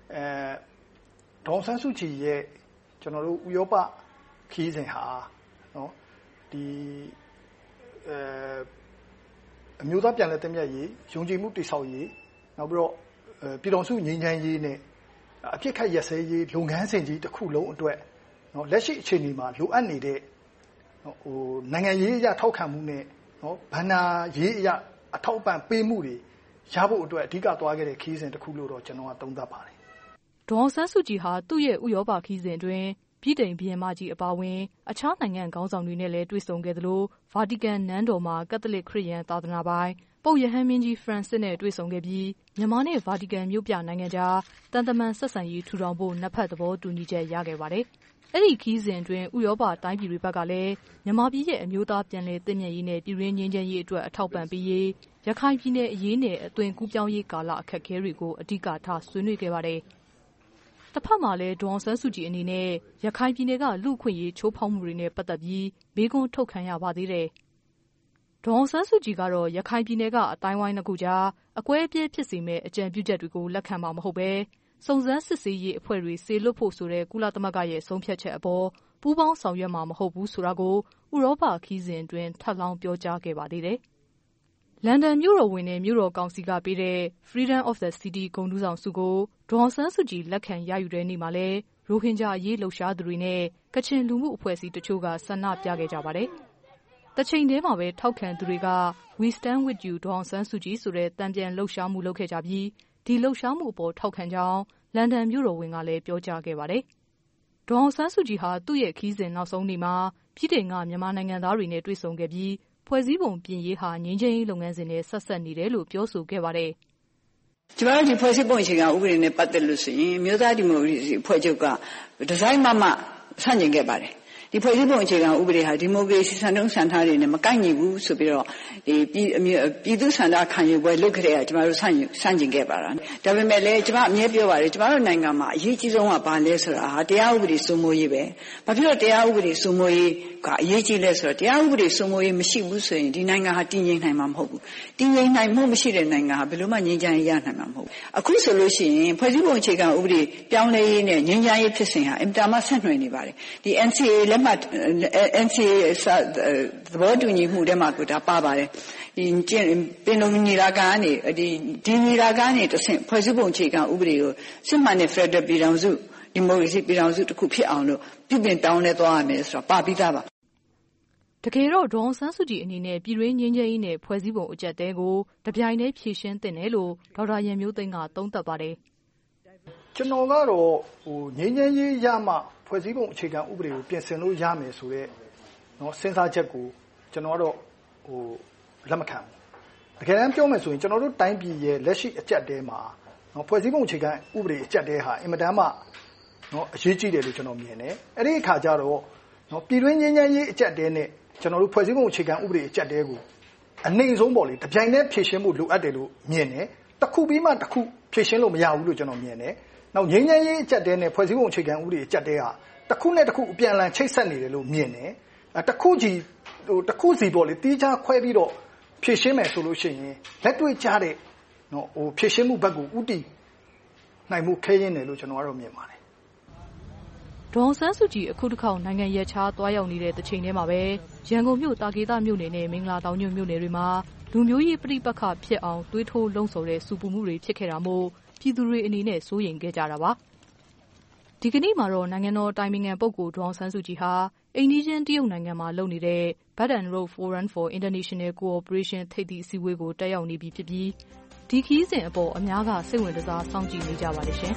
ဒေါ်ဆန်းစုကြည်ရဲ့ကျွန်တော်တို့ဥရောပခီးစဉ်ဟာနော်ဒီအဲအမျိုးသားပြန်လည်သင့်မြတ်ရေးယုံကြည်မှုတည်ဆောက်ရေးနောက်ပြီးတော့ပြည်တော်စုငြိမ်းချမ်းရေးနဲ့အပြစ်ခတ်ရက်စဲရေးလုပ်ငန်းစဉ်ကြီးတစ်ခုလုံးအတွက်နော်လက်ရှိအခြေအနေမှာလိုအပ်နေတဲ့ဟိုနိုင်ငံရေးအရာထောက်ခံမှုနဲ့နော်ဘဏ္ဍာရေးအရာအထောက်ပံ့ပေးမှုတွေရဖို့အတွက်အဓိကသွားခဲ့တဲ့ခီးစဉ်တစ်ခုလို့တော့ကျွန်တော်ကသုံးသပ်ပါတယ်ဒေါ်အောင်ဆန်းစုကြည်ဟာသူ့ရဲ့ဥရောပခီးစဉ်တွင်ပြည်တိုင်ဘီယန်မကြီးအပါအဝင်အခြားနိုင်ငံခေါင်းဆောင်တွေနဲ့လည်းတွေ့ဆုံခဲ့သလိုဗာတီကန်နန်းတော်မှာကက်သလစ်ခရစ်ယာန်သာသနာပိုင်ပုပ်ရဟန်းမင်းကြီးဖရန့်စစ်နဲ့တွေ့ဆုံခဲ့ပြီးမြန်မာနဲ့ဗာတီကန်မြို့ပြနိုင်ငံကြားတန်တမန်ဆက်ဆံရေးထူထောင်ဖို့နှစ်ဖက်သဘောတူညီချက်ရခဲ့ပါတယ်။အဲ့ဒီခီးစဉ်တွင်ဥရောပတိုင်းပြည်တွေဘက်ကလည်းမြန်မာပြည်ရဲ့အမျိုးသားပြန်လည်သင့်မြတ်ရေးနဲ့ပြည်တွင်းငြိမ်းချမ်းရေးအတွက်အထောက်ပံ့ပေးရေးရခိုင်ပြည်နယ်အရေးနဲ့အသွင်ကူးပြောင်းရေးကာလအခက်အခဲတွေကိုအဓိကထားဆွေးနွေးခဲ့ပါတယ်။တစ်ဖက်မှာလည်းဒေါ်အောင်ဆန်းစုကြည်အနေနဲ့ရခိုင်ပြည်နယ်ကလူ့အခွင့်အရေးချိုးဖောက်မှုတွေနဲ့ပတ်သက်ပြီးမေးခွန်းထုတ်ခံရပါသေးတယ်။ဒေါ်အောင်ဆန်းစုကြည်ကတော့ရခိုင်ပြည်နယ်ကအတိုင်းဝိုင်းတစ်ခုကြားအကွဲအပြဲဖြစ်စေမဲ့အကြံပြုချက်တွေကိုလက်ခံမှာမဟုတ်ပဲစုံစမ်းစစ်ဆေးရေးအဖွဲ့တွေစေလွှတ်ဖို့ဆိုတဲ့ကုလသမဂ္ဂရဲ့ဆုံးဖြတ်ချက်အပေါ်ပူးပေါင်းဆောင်ရွက်မှာမဟုတ်ဘူးဆိုတာကိုဥရောပခီးစဉ်အတွင်းထပ်လောင်းပြောကြားခဲ့ပါသေးတယ်။လန်ဒန်မြို့တော်ဝန်နဲ့မြို့တော်ကောင်စီကပေးတဲ့ Freedom of the City ဂုဏ်ထူးဆောင်ဆုကိုဒေါ်အောင်ဆန်းစုကြည်လက်ခံရယူတဲ့နေ့မှာလဲရိုဟင်ဂျာအရေးလှုပ်ရှားသူတွေနဲ့ကချင်လူမှုအဖွဲ့အစည်းတချို့ကဆန္ဒပြခဲ့ကြပါတယ်။တစ်ချိန်တည်းမှာပဲထောက်ခံသူတွေက We Stand With You ဒေါ်အောင်ဆန်းစုကြည်ဆိုတဲ့တံပြန်လှုပ်ရှားမှုလုပ်ခဲ့ကြပြီးဒီလှုပ်ရှားမှုအပေါ်ထောက်ခံကြောင်းလန်ဒန်မြို့တော်ဝန်ကလည်းပြောကြားခဲ့ပါတယ်။ဒေါ်အောင်ဆန်းစုကြည်ဟာသူ့ရဲ့ခီးစဉ်နောက်ဆုံးနေ့မှာပြည်ထောင်ကမြန်မာနိုင်ငံသားတွေနဲ့တွေ့ဆုံခဲ့ပြီးဖွဲ့စည်းပုံပြင်ရေးဟာငြိမ်းချမ်းရေးလုပ်ငန်းစဉ်နဲ့ဆက်ဆက်နေတယ်လို့ပြောဆိုခဲ့ပါတယ်။ကျမတို့ဒီဖွဲ့စည်းပုံအခြေခံဥပဒေနဲ့ပတ်သက်လို့ဆိုရင်မြို့သားဒီမိုကရေစီအဖွဲ့ချုပ်ကဒီဇိုင်းမမဆန့်ကျင်ခဲ့ပါတယ်။ဒီဖွဲ့စည်းပုံအခြေခံဥပဒေဟာဒီမိုကရေစီစံနှုန်းစံထားတွေနဲ့မကိုက်ညီဘူးဆိုပြီးတော့ဒီပြည်ပြည်သူ့စံထားခံယူပွဲလုပ်ခဲ့တဲ့ကကျမတို့ဆန့်ဆန့်ကျင်ခဲ့ပါတာ။ဒါပေမဲ့လည်းကျမအမြဲပြောပါတယ်ကျမတို့နိုင်ငံမှာအရေးကြီးဆုံးကဘာလဲဆိုတာဟာတရားဥပဒေစိုးမိုးရေးပဲ။ဘာဖြစ်လို့တရားဥပဒေစိုးမိုးရေးကအရေးကြီးလဲဆိုတော့တရားဥပဒေစိုးမိုးရေးမရှိဘူးဆိုရင်ဒီနိုင်ငံဟာတည်ငြိမ်နိုင်မှာမဟုတ်ဘူး။တည်ငြိမ်နိုင်မှုမရှိတဲ့နိုင်ငံဟာဘယ်လိုမှငြိမ်းချမ်းရေးရနိုင်မှာမဟုတ်ဘူး။အခုဆိုလို့ရှိရင်ဖွဲ့စည်းပုံအခြေခံဥပဒေပြောင်းလဲရေးနဲ့ငြိမ်းချမ်းရေးဖြစ်စဉ်ဟာအင်တာမဆက်နွယ်နေပါတယ်။ဒီ N C A လက်မှတ် N C A သဘောတူညီမှုထဲမှာကဒါပါပါတယ်ဒီပင်လုံညီလာခံကနေဒီဒီညီလာခံကနေတဆင့်ဖွဲ့စည်းပုံအခြေခံဥပဒေကိုစစ်မှန်တဲ့ Federal ပြည်ထောင်စုဒီမိုကရေစီပြည်ထောင်စုတစ်ခုဖြစ်အောင်လို့ပြုပြင်ပြောင်းလဲသွားရမယ်ဆိုတာပါပြီးသားပါတကယ်တော့ဒေါ်အောင်ဆန်းစုကြည်အနေနဲ့ပြည်တွင်းငြိမ်းချမ်းရေးနဲ့ဖွဲ့စည်းပုံအကျပ်တဲကိုတပြိုင်တည်းဖြေရှင်းသင့်တယ်လို့ဒေါက်တာရန်မျိုးသိန်းကသုံးသပ်ပါတယ်ကျွန်တော်ကတော့ဟိုငြိမ်းချမ်းရေးရမှဖွဲ့စည်းပုံအခြေခံဥပဒေကိုပြင်ဆင်လို့ရမယ်ဆိုတော့နော်စဉ်းစားချက်ကိုကျွန်တော်ကတော့ဟိုလက်မခံဘူးတကယ်တမ်းပြောမယ်ဆိုရင်ကျွန်တော်တို့တိုင်းပြည်ရဲ့လက်ရှိအကျပ်တဲမှာနော်ဖွဲ့စည်းပုံအခြေခံဥပဒေအကျပ်တဲဟာအင်မတန်မှနော်အရေးကြီးတယ်လို့ကျွန်တော်မြင်တယ်အဲ့ဒီအခါကျတော့နော်ပြည်တွင်းငြိမ်းချမ်းရေးအကျပ်တဲနဲ့ကျွန်တော်တို့ဖွဲ့စည်းပုံအခြေခံဥပဒေအကျပ်တဲကိုအနှိမ့်ဆုံးပေါ့လေတပြိုင်တည်းဖြည့်ရှင်းဖို့လိုအပ်တယ်လို့မြင်တယ်တစ်ခုပြီးမှတစ်ခုဖြည့်ရှင်းလို့မရဘူးလို့ကျွန်တော်မြင်တယ်နောက်ငြိမ်းချမ်းရေးအကျပ်တဲနဲ့ဖွဲ့စည်းပုံအခြေခံဥပဒေအကျပ်တဲဟာတစ်ခုနဲ့တစ်ခုအပြန်အလှန်ချိတ်ဆက်နေတယ်လို့မြင်တယ်အဲတစ်ခုကြီးဟိုတစ်ခုစီပေါ့လေတီးခြားခွဲပြီးတော့ဖြည့်ရှင်းမယ်ဆိုလို့ရှိရင်လက်တွေ့ကျတဲ့နော်ဟိုဖြည့်ရှင်းမှုဘက်ကိုဥတီနိုင်မှုခဲရင်းတယ်လို့ကျွန်တော်ကတော့မြင်ပါတယ်ဒေါ်ဆန်းစုကြည်အခုတစ်ခေါက်နိုင်ငံရခြားသွားရောက်နေတဲ့တစ်ချိန်တည်းမှာပဲရန်ကုန်မြို့တာကေတမြို့နယ်နဲ့မင်္ဂလာတောင်ညွန့်မြို့နယ်တွေမှာလူမျိုးရေးပြိပက္ခဖြစ်အောင်တွေးထိုးလှုံ့ဆော်တဲ့စူပူမှုတွေဖြစ်ခဲ့တာမို့ပြည်သူတွေအနေနဲ့စိုးရိမ်ခဲ့ကြတာပါဒီကနေ့မှာတော့နိုင်ငံတော်တိုင်ပင်ခံပုဂ္ဂိုလ်ဒေါ်ဆန်းစုကြည်ဟာအိန္ဒိယတရုတ်နိုင်ငံမှာလုပ်နေတဲ့ Belt and Road Forum for International Cooperation ထိပ်သီးအစည်းအဝေးကိုတက်ရောက်နေပြီဖြစ်ပြီးဒီခီးစဉ်အပေါ်အများကစိတ်ဝင်စားစောင့်ကြည့်နေကြပါတယ်ရှင်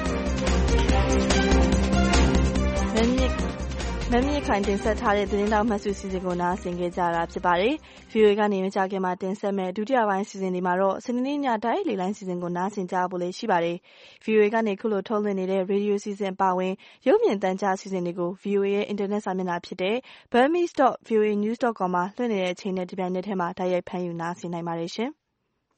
မမြင့်ခိုင်တင်ဆက်ထားတဲ့သတင်းတောက်မှတ်စုစီစဉ်ကိုနားဆင်ကြကြတာဖြစ်ပါတယ်။ဗွီအိုအေကနေမကြခင်မှာတင်ဆက်မဲ့ဒုတိယပိုင်းစီစဉ်တွေမှာတော့စနေနေ့ညတိုင်းလေလိုင်းစီစဉ်ကိုနားဆင်ကြဖို့လေးရှိပါတယ်။ ဗွီအိုအေကနေခုလိုထုတ်လွှင့်နေတဲ့ရေဒီယိုစီစဉ်ပါဝင်ရုပ်မြင်သံကြားစီစဉ်တွေကို ဗွီအိုအေရဲ့အင်တာနက်စာမျက်နှာဖြစ်တဲ့ burmese dot v o a news dot com မှာလွှင့်နေတဲ့အချိန်နဲ့ဒီပိုင်းနဲ့ထဲမှာတိုက်ရိုက်ဖမ်းယူနားဆင်နိုင်ပါတယ်ရှင်။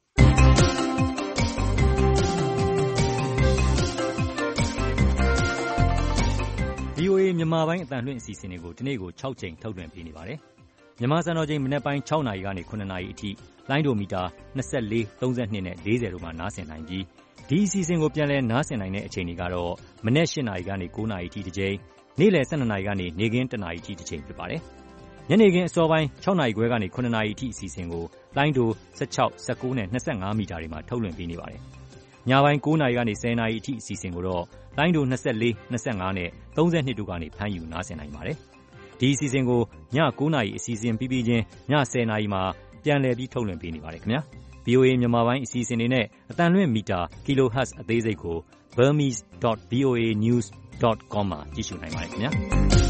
V O A မြန်မာပိုင်းအသံလွှင့်အစီအစဉ်တွေကိုဒီနေ့ကို၆ကြိမ်ထုတ်လွှင့်ပေးနေပါတယ်။မြန်မာစံတော်ချိန်မနက်ပိုင်း၆နာရီကနေ၇နာရီအထိလိုင်းဒိုမီတာ၂၄၊၃၂နဲ့၄၀တို့မှာနားဆင်နိုင်ပြီးဒီအစီအစဉ်ကိုပြန်လည်နားဆင်နိုင်တဲ့အချိန်တွေကတော့မနက်၈နာရီကနေ၉နာရီထိတစ်ကြိမ်နေ့လယ်၁၂နာရီကနေနေ့ခင်းတစ်နာရီထိတစ်ချိန်ဖြစ်ပါတယ်။ညနေခင်းအစောပိုင်း၆နာရီခွဲကနေ၇နာရီထိအစီအစဉ်ကိုလိုင်းဒို၁၆၊၁၉နဲ့၂၅မီတာတွေမှာထုတ်လွှင့်ပေးနေပါတယ်။ညပိုင်း၉နာရီကနေ၁၀နာရီအထိအစီအစဉ်ကိုတော့လိုင်းဒို၂၄၊၂၅နဲ့၃၂တို့ကနေဖမ်းယူနားဆင်နိုင်ပါတယ်။ဒီအစီအစဉ်ကိုည၉နာရီအစီအစဉ်ပြီးပြီးချင်းည၁၀နာရီမှာပြန်လည်ပြီးထုတ်လွှင့်ပေးနေပါတယ်ခင်ဗျာ။ဗွီအိုအေ မြန်မာပိုင်းအစီအစဉ်တွေနဲ့အသံလွှင့်မီတာ kilohertz အသေးစိတ်ကို burmese dot v o a news dot com မှာကြည့်ရှုနိုင်ပါတယ်ခင်ဗျာ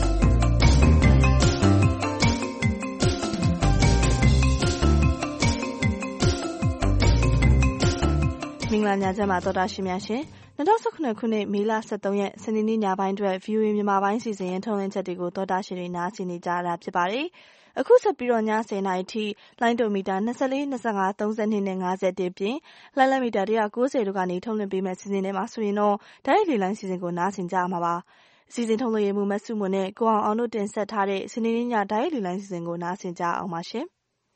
မင်္ဂလာညချမ်းပါသောတာရှင်များရှင်၂၀၁၇ခုနှစ်မေလ၁၃ရက်စနေနေ့ညပိုင်းအတွက် ဗွီအိုအေ မြန်မာပိုင်းစီစဉ်ရင်ထုတ်လွှင့်ချက်တွေကိုသောတာရှင်တွေနားဆင်နေကြတာဖြစ်ပါတယ်။အခုဆက်ပြီးတော့ည၁၀နာရီထိလိုင်းဒိုမီတာ၂၄၊၂၅၊၃၂နဲ့၅၁ပြင်လိုင်းလမီတာ၁၉၀တို့ကနေထုတ်လွှင့်ပေးမယ့်စီစဉ်တွေမှာဆိုရင်တော့ဓာတ်ရိုက်လေလိုင်းစီစဉ်ကိုနားဆင်ကြမှာပါ။စီစဉ်ထုတ်လွှင့်ရမှုမဆုမွန်နဲ့ကိုအောင်အောင်တို့တင်ဆက်ထားတဲ့စနေနေ့ညဓာတ်ရိုက်လေလိုင်းစီစဉ်ကိုနားဆင်ကြအောင်ပါရှင်။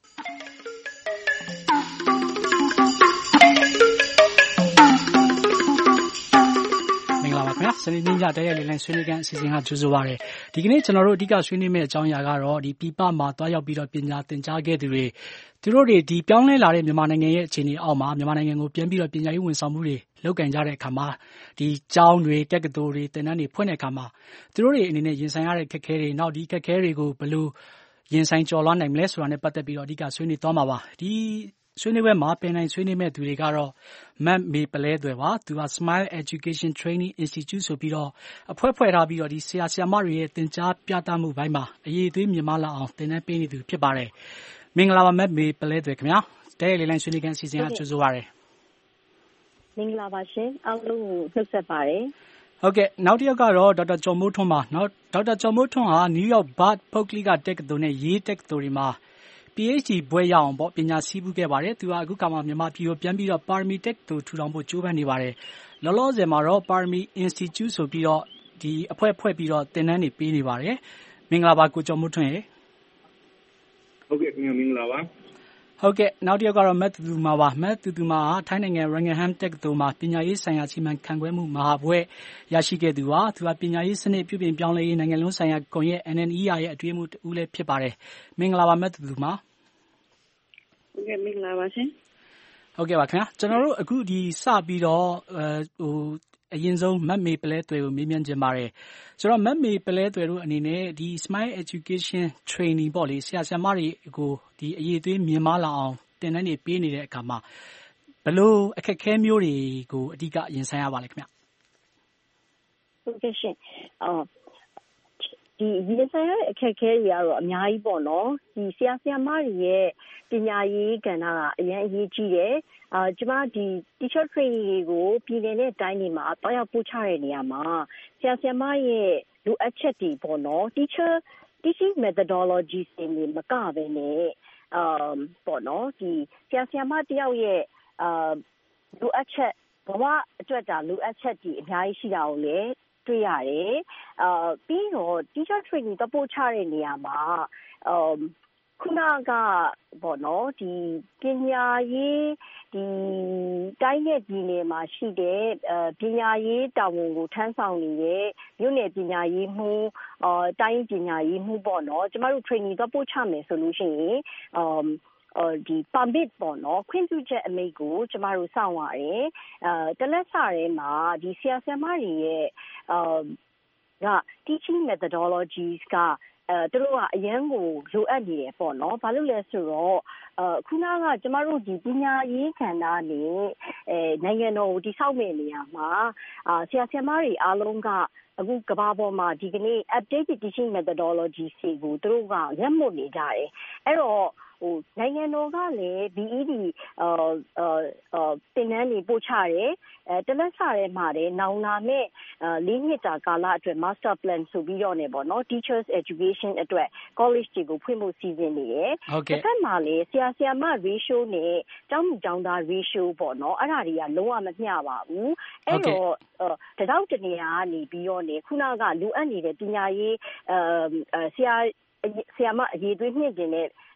မင်္ဂလာပါခင်ဗျာစနေနေ့ညဓာတ်ရိုက်လေလိုင်းဆွေးနွေးခန်းအစီအစဉ်ကကြိုဆိုပါရစေဒီကနေ့ကျွန်တော်တို့အဓိကဆွေးနွေးမယ့်အကြောင်းအရာကတော့ဒီပြည်ပမှာတွားရောက်ပြီးတော့ပညာသင်ကြားခဲ့သူတွေသူတို့တွေဒီပြောင်းလဲလာတဲ့မြန်မာနိုင်ငံရဲ့အခြေအနေအောက်မှာမြန်မာနိုင်ငံကိုပြန်ပြီးတော့ပညာရေးဝန်ဆောင်မှုတွေလုပ်ကင်ကြတဲ့အခါမှာဒီကျောင်းတွေတက္ကသိုလ်တွေသင်တန်းတွေဖွင့်တဲ့အခါမှာသူတို့တွေအနေနဲ့ရင်ဆိုင်ရတဲ့ခက်ခဲတွေနောက်ဒီခက်ခဲတွေကိုဘယ်လိုရင်ဆိုင်ကျော်လွှားနိုင်မလဲဆိုတာနဲ့ပတ်သက်ပြီးတော့အဓိကဆွေးနွေးသွားမှာပါဒီဆွေးနွေးပွဲမှာပင်နိုင်ဆွေးနွေးမဲ့သူတွေကတော့မတ်မေပလဲသွယ်ပါသူက Smile Education Training Institute ဆိုပြီးတော့အဖွဲ့ဖွဲ့ထားပြီးတော့ဒီဆရာဆရာမတွေရဲ့သင်ကြားပြသမှုပိုင်းမှာအရေးအသွေးမြင်မလာအောင်သင်တန်းပေးနေသူဖြစ်ပါတယ်မင်္ဂလာပါမတ်မေပလဲသွယ်ခင်ဗျာတဲ့လေလိုင်းဆွေးနွေးခန်းအစီအစဉ်ကကြိုဆိုပါရစေမင်္ဂလာပါရှင်အားလုံးကိုနှုတ်ဆက်ပါတယ်ဟုတ်ကဲ့နောက်တစ်ယောက်ကတော့ဒေါက်တာကျော်မိုးထွန်းပါနောက်ဒေါက်တာကျော်မိုးထွန်းဟာနယူးယောက်ဘတ်ပုတ်ကလိကတက္ကသိုလ်နဲ့ရေးတက္ကသိုလ်တွေမှာPhD ဘွဲ့ရအောင်ပေါ့ပညာစီးပူးခဲ့ပါတယ်သူကအခုကမှမြန်မာပြည်ကိုပြန်ပြီးတော့ပါရမီတက္ကသိုလ်ထူထောင်ဖို့ကြိုးပမ်းနေပါတယ်လောလောဆယ်မှာတော့ပါရမီ Institute ဆိုပြီးတော့ဒီအဖွဲ့ဖွဲ့ပြီးတော့သင်တန်းတွေပေးနေပါတယ်မင်္ဂလာပါကိုကျော်မိုးထွန်းရေဟုတ်ကဲ့ခင်ဗျာမင်္ဂလာပါဟုတ်ကဲ့နောက်တစ်ယောက်ကတော့မတ်တူတူမာပါမတ်တူတူမာဟာထိုင်းနိုင်ငံရန်ဂဟမ်တက္ကသိုလ်မှာပညာရေးဆိုင်ရာစီမံခန့်ခွဲမှုမဟာဘွဲ့ရရှိခဲ့သူပါသူကပညာရေးစနစ်ပြုပြင်ပြောင်းလဲရေးနိုင်ငံလုံးဆိုင်ရာကွန်ရက် N N E R ရဲ့အတွင်းမှုတူလည်းဖြစ်ပါတယ်မင်္ဂလာပါမတ်တူတူမာဟုတ်ကဲ့မင်္ဂလာပါရှင်ဟုတ်ကဲ့ပါခင်ဗျာကျွန်တော်တို့အခုဒီစပြီးတော့အဲဟိုအရင်ဆုံးမတ်မေပလဲသွယ်ကိုမေးမြန်းခြင်းပါတယ်ဆိုတော့မတ်မေပလဲသွယ်တို့အနေနဲ့ဒီ Smile Education Training ပေါ့လေဆရာဆရာမတွေကိုဒီအရေးအသွေးမြင်မလာအောင်သင်တန်းတွေပေးနေတဲ့အခါမှာဘယ်လိုအခက်အခဲမျိုးတွေကိုအဓိကရင်ဆိုင်ရပါလဲခင်ဗျဟုတ်ကဲ့ရှင်အော်ဒီရင်ဆိုင်ရတဲ့အခက်အခဲတွေကတော့အများကြီးပေါ့နော်ဒီဆရာဆရာမတွေရဲ့ပညာရေးကဏ္ဍကအရင်အရေးကြီးတယ်အာကျမဒီ teacher training တွေကိုပြည်နယ်နဲ့တိုင်းတွေမှာတောက်ရောက်ပို့ချတဲ့နေရာမှာဆရာဆရာမရဲ့လိုအပ်ချက်တွေပေါ့နော် teacher teaching methodology တွေမကဘဲနဲ့အာပေါ့နော်ဒီဆရာဆရာမတယောက်ရဲ့အာလိုအပ်ချက်ဘဝအတွက်တာလိုအပ်ချက်တွေအများကြီးရှိတာကိုလည်းတွေ့ရတယ်အာပြီးတော့ teacher training တပို့ချတဲ့နေရာမှာအာခုနကပေါ့နော်ဒီပညာရေးဒီတိုင်းနယ်ပြည်နယ်မှာရှိတဲ့အဲပညာရေးတာဝန်ကိုထမ်းဆောင်နေတဲ့မြို့နယ်ပညာရေးမှူးအာတိုင်းပညာရေးမှူးပေါ့နော်ကျမတို့ training တော့ပို့ချမယ်ဆိုလို့ရှိရင်အမ်အော်ဒီ permit ပေါ့နော်ခွင့်ပြုချက်အမိန့်ကိုကျမတို့စောင့်ရတယ်အဲတလက်စာထဲမှာဒီဆရာဆရာမတွေရဲ့အာက teaching methodologies ကအဲသူတို့ကအရန်ကိုလိုအပ်နေတယ်ပေါ့နော်ဘာလို့လဲဆိုတော့အခုနကကျမတို့ဒီပညာရေးကဏ္ဍနဲ့အဲနိုင်ငံတော်ကိုတည်ဆောက်မဲ့နေရာမှာအာဆရာဆရာမတွေအားလုံးကအခုကမ္ဘာပေါ်မှာဒီကနေ့ updated teaching methodology တွေကိုသူတို့ကလက်မနေကြတယ်အဲ့တော့ဟိုနိုင်ငံတော်ကလည်း B E D အာအာတင်နန်းတွေပို့ချတယ်အဲတလက်စာထဲမှာလည်းနောင်လာမဲ့လေးနှစ်တာကာလအတွက် master plan ဆိုပြီးတော့နေပေါ့နော် teachers education အတွက် college တွေကိုဖွင့်ဖို့စီစဉ်နေတယ်တစ်ခါမှလည်းဆရာဆရာမ ratio နဲ့ကျောင်းသူကျောင်းသား ratio ပေါ့နော်အဲ့ဒါတွေကလုံးဝမမျှပါဘူးအဲ့တော့တတောက်တနေရာကနေပြီးတော့နေခုနကလူအပ်နေတဲ့ပညာရေးအဲဆရာဆရာမအရေးသွေးမြင့်တင်တဲ့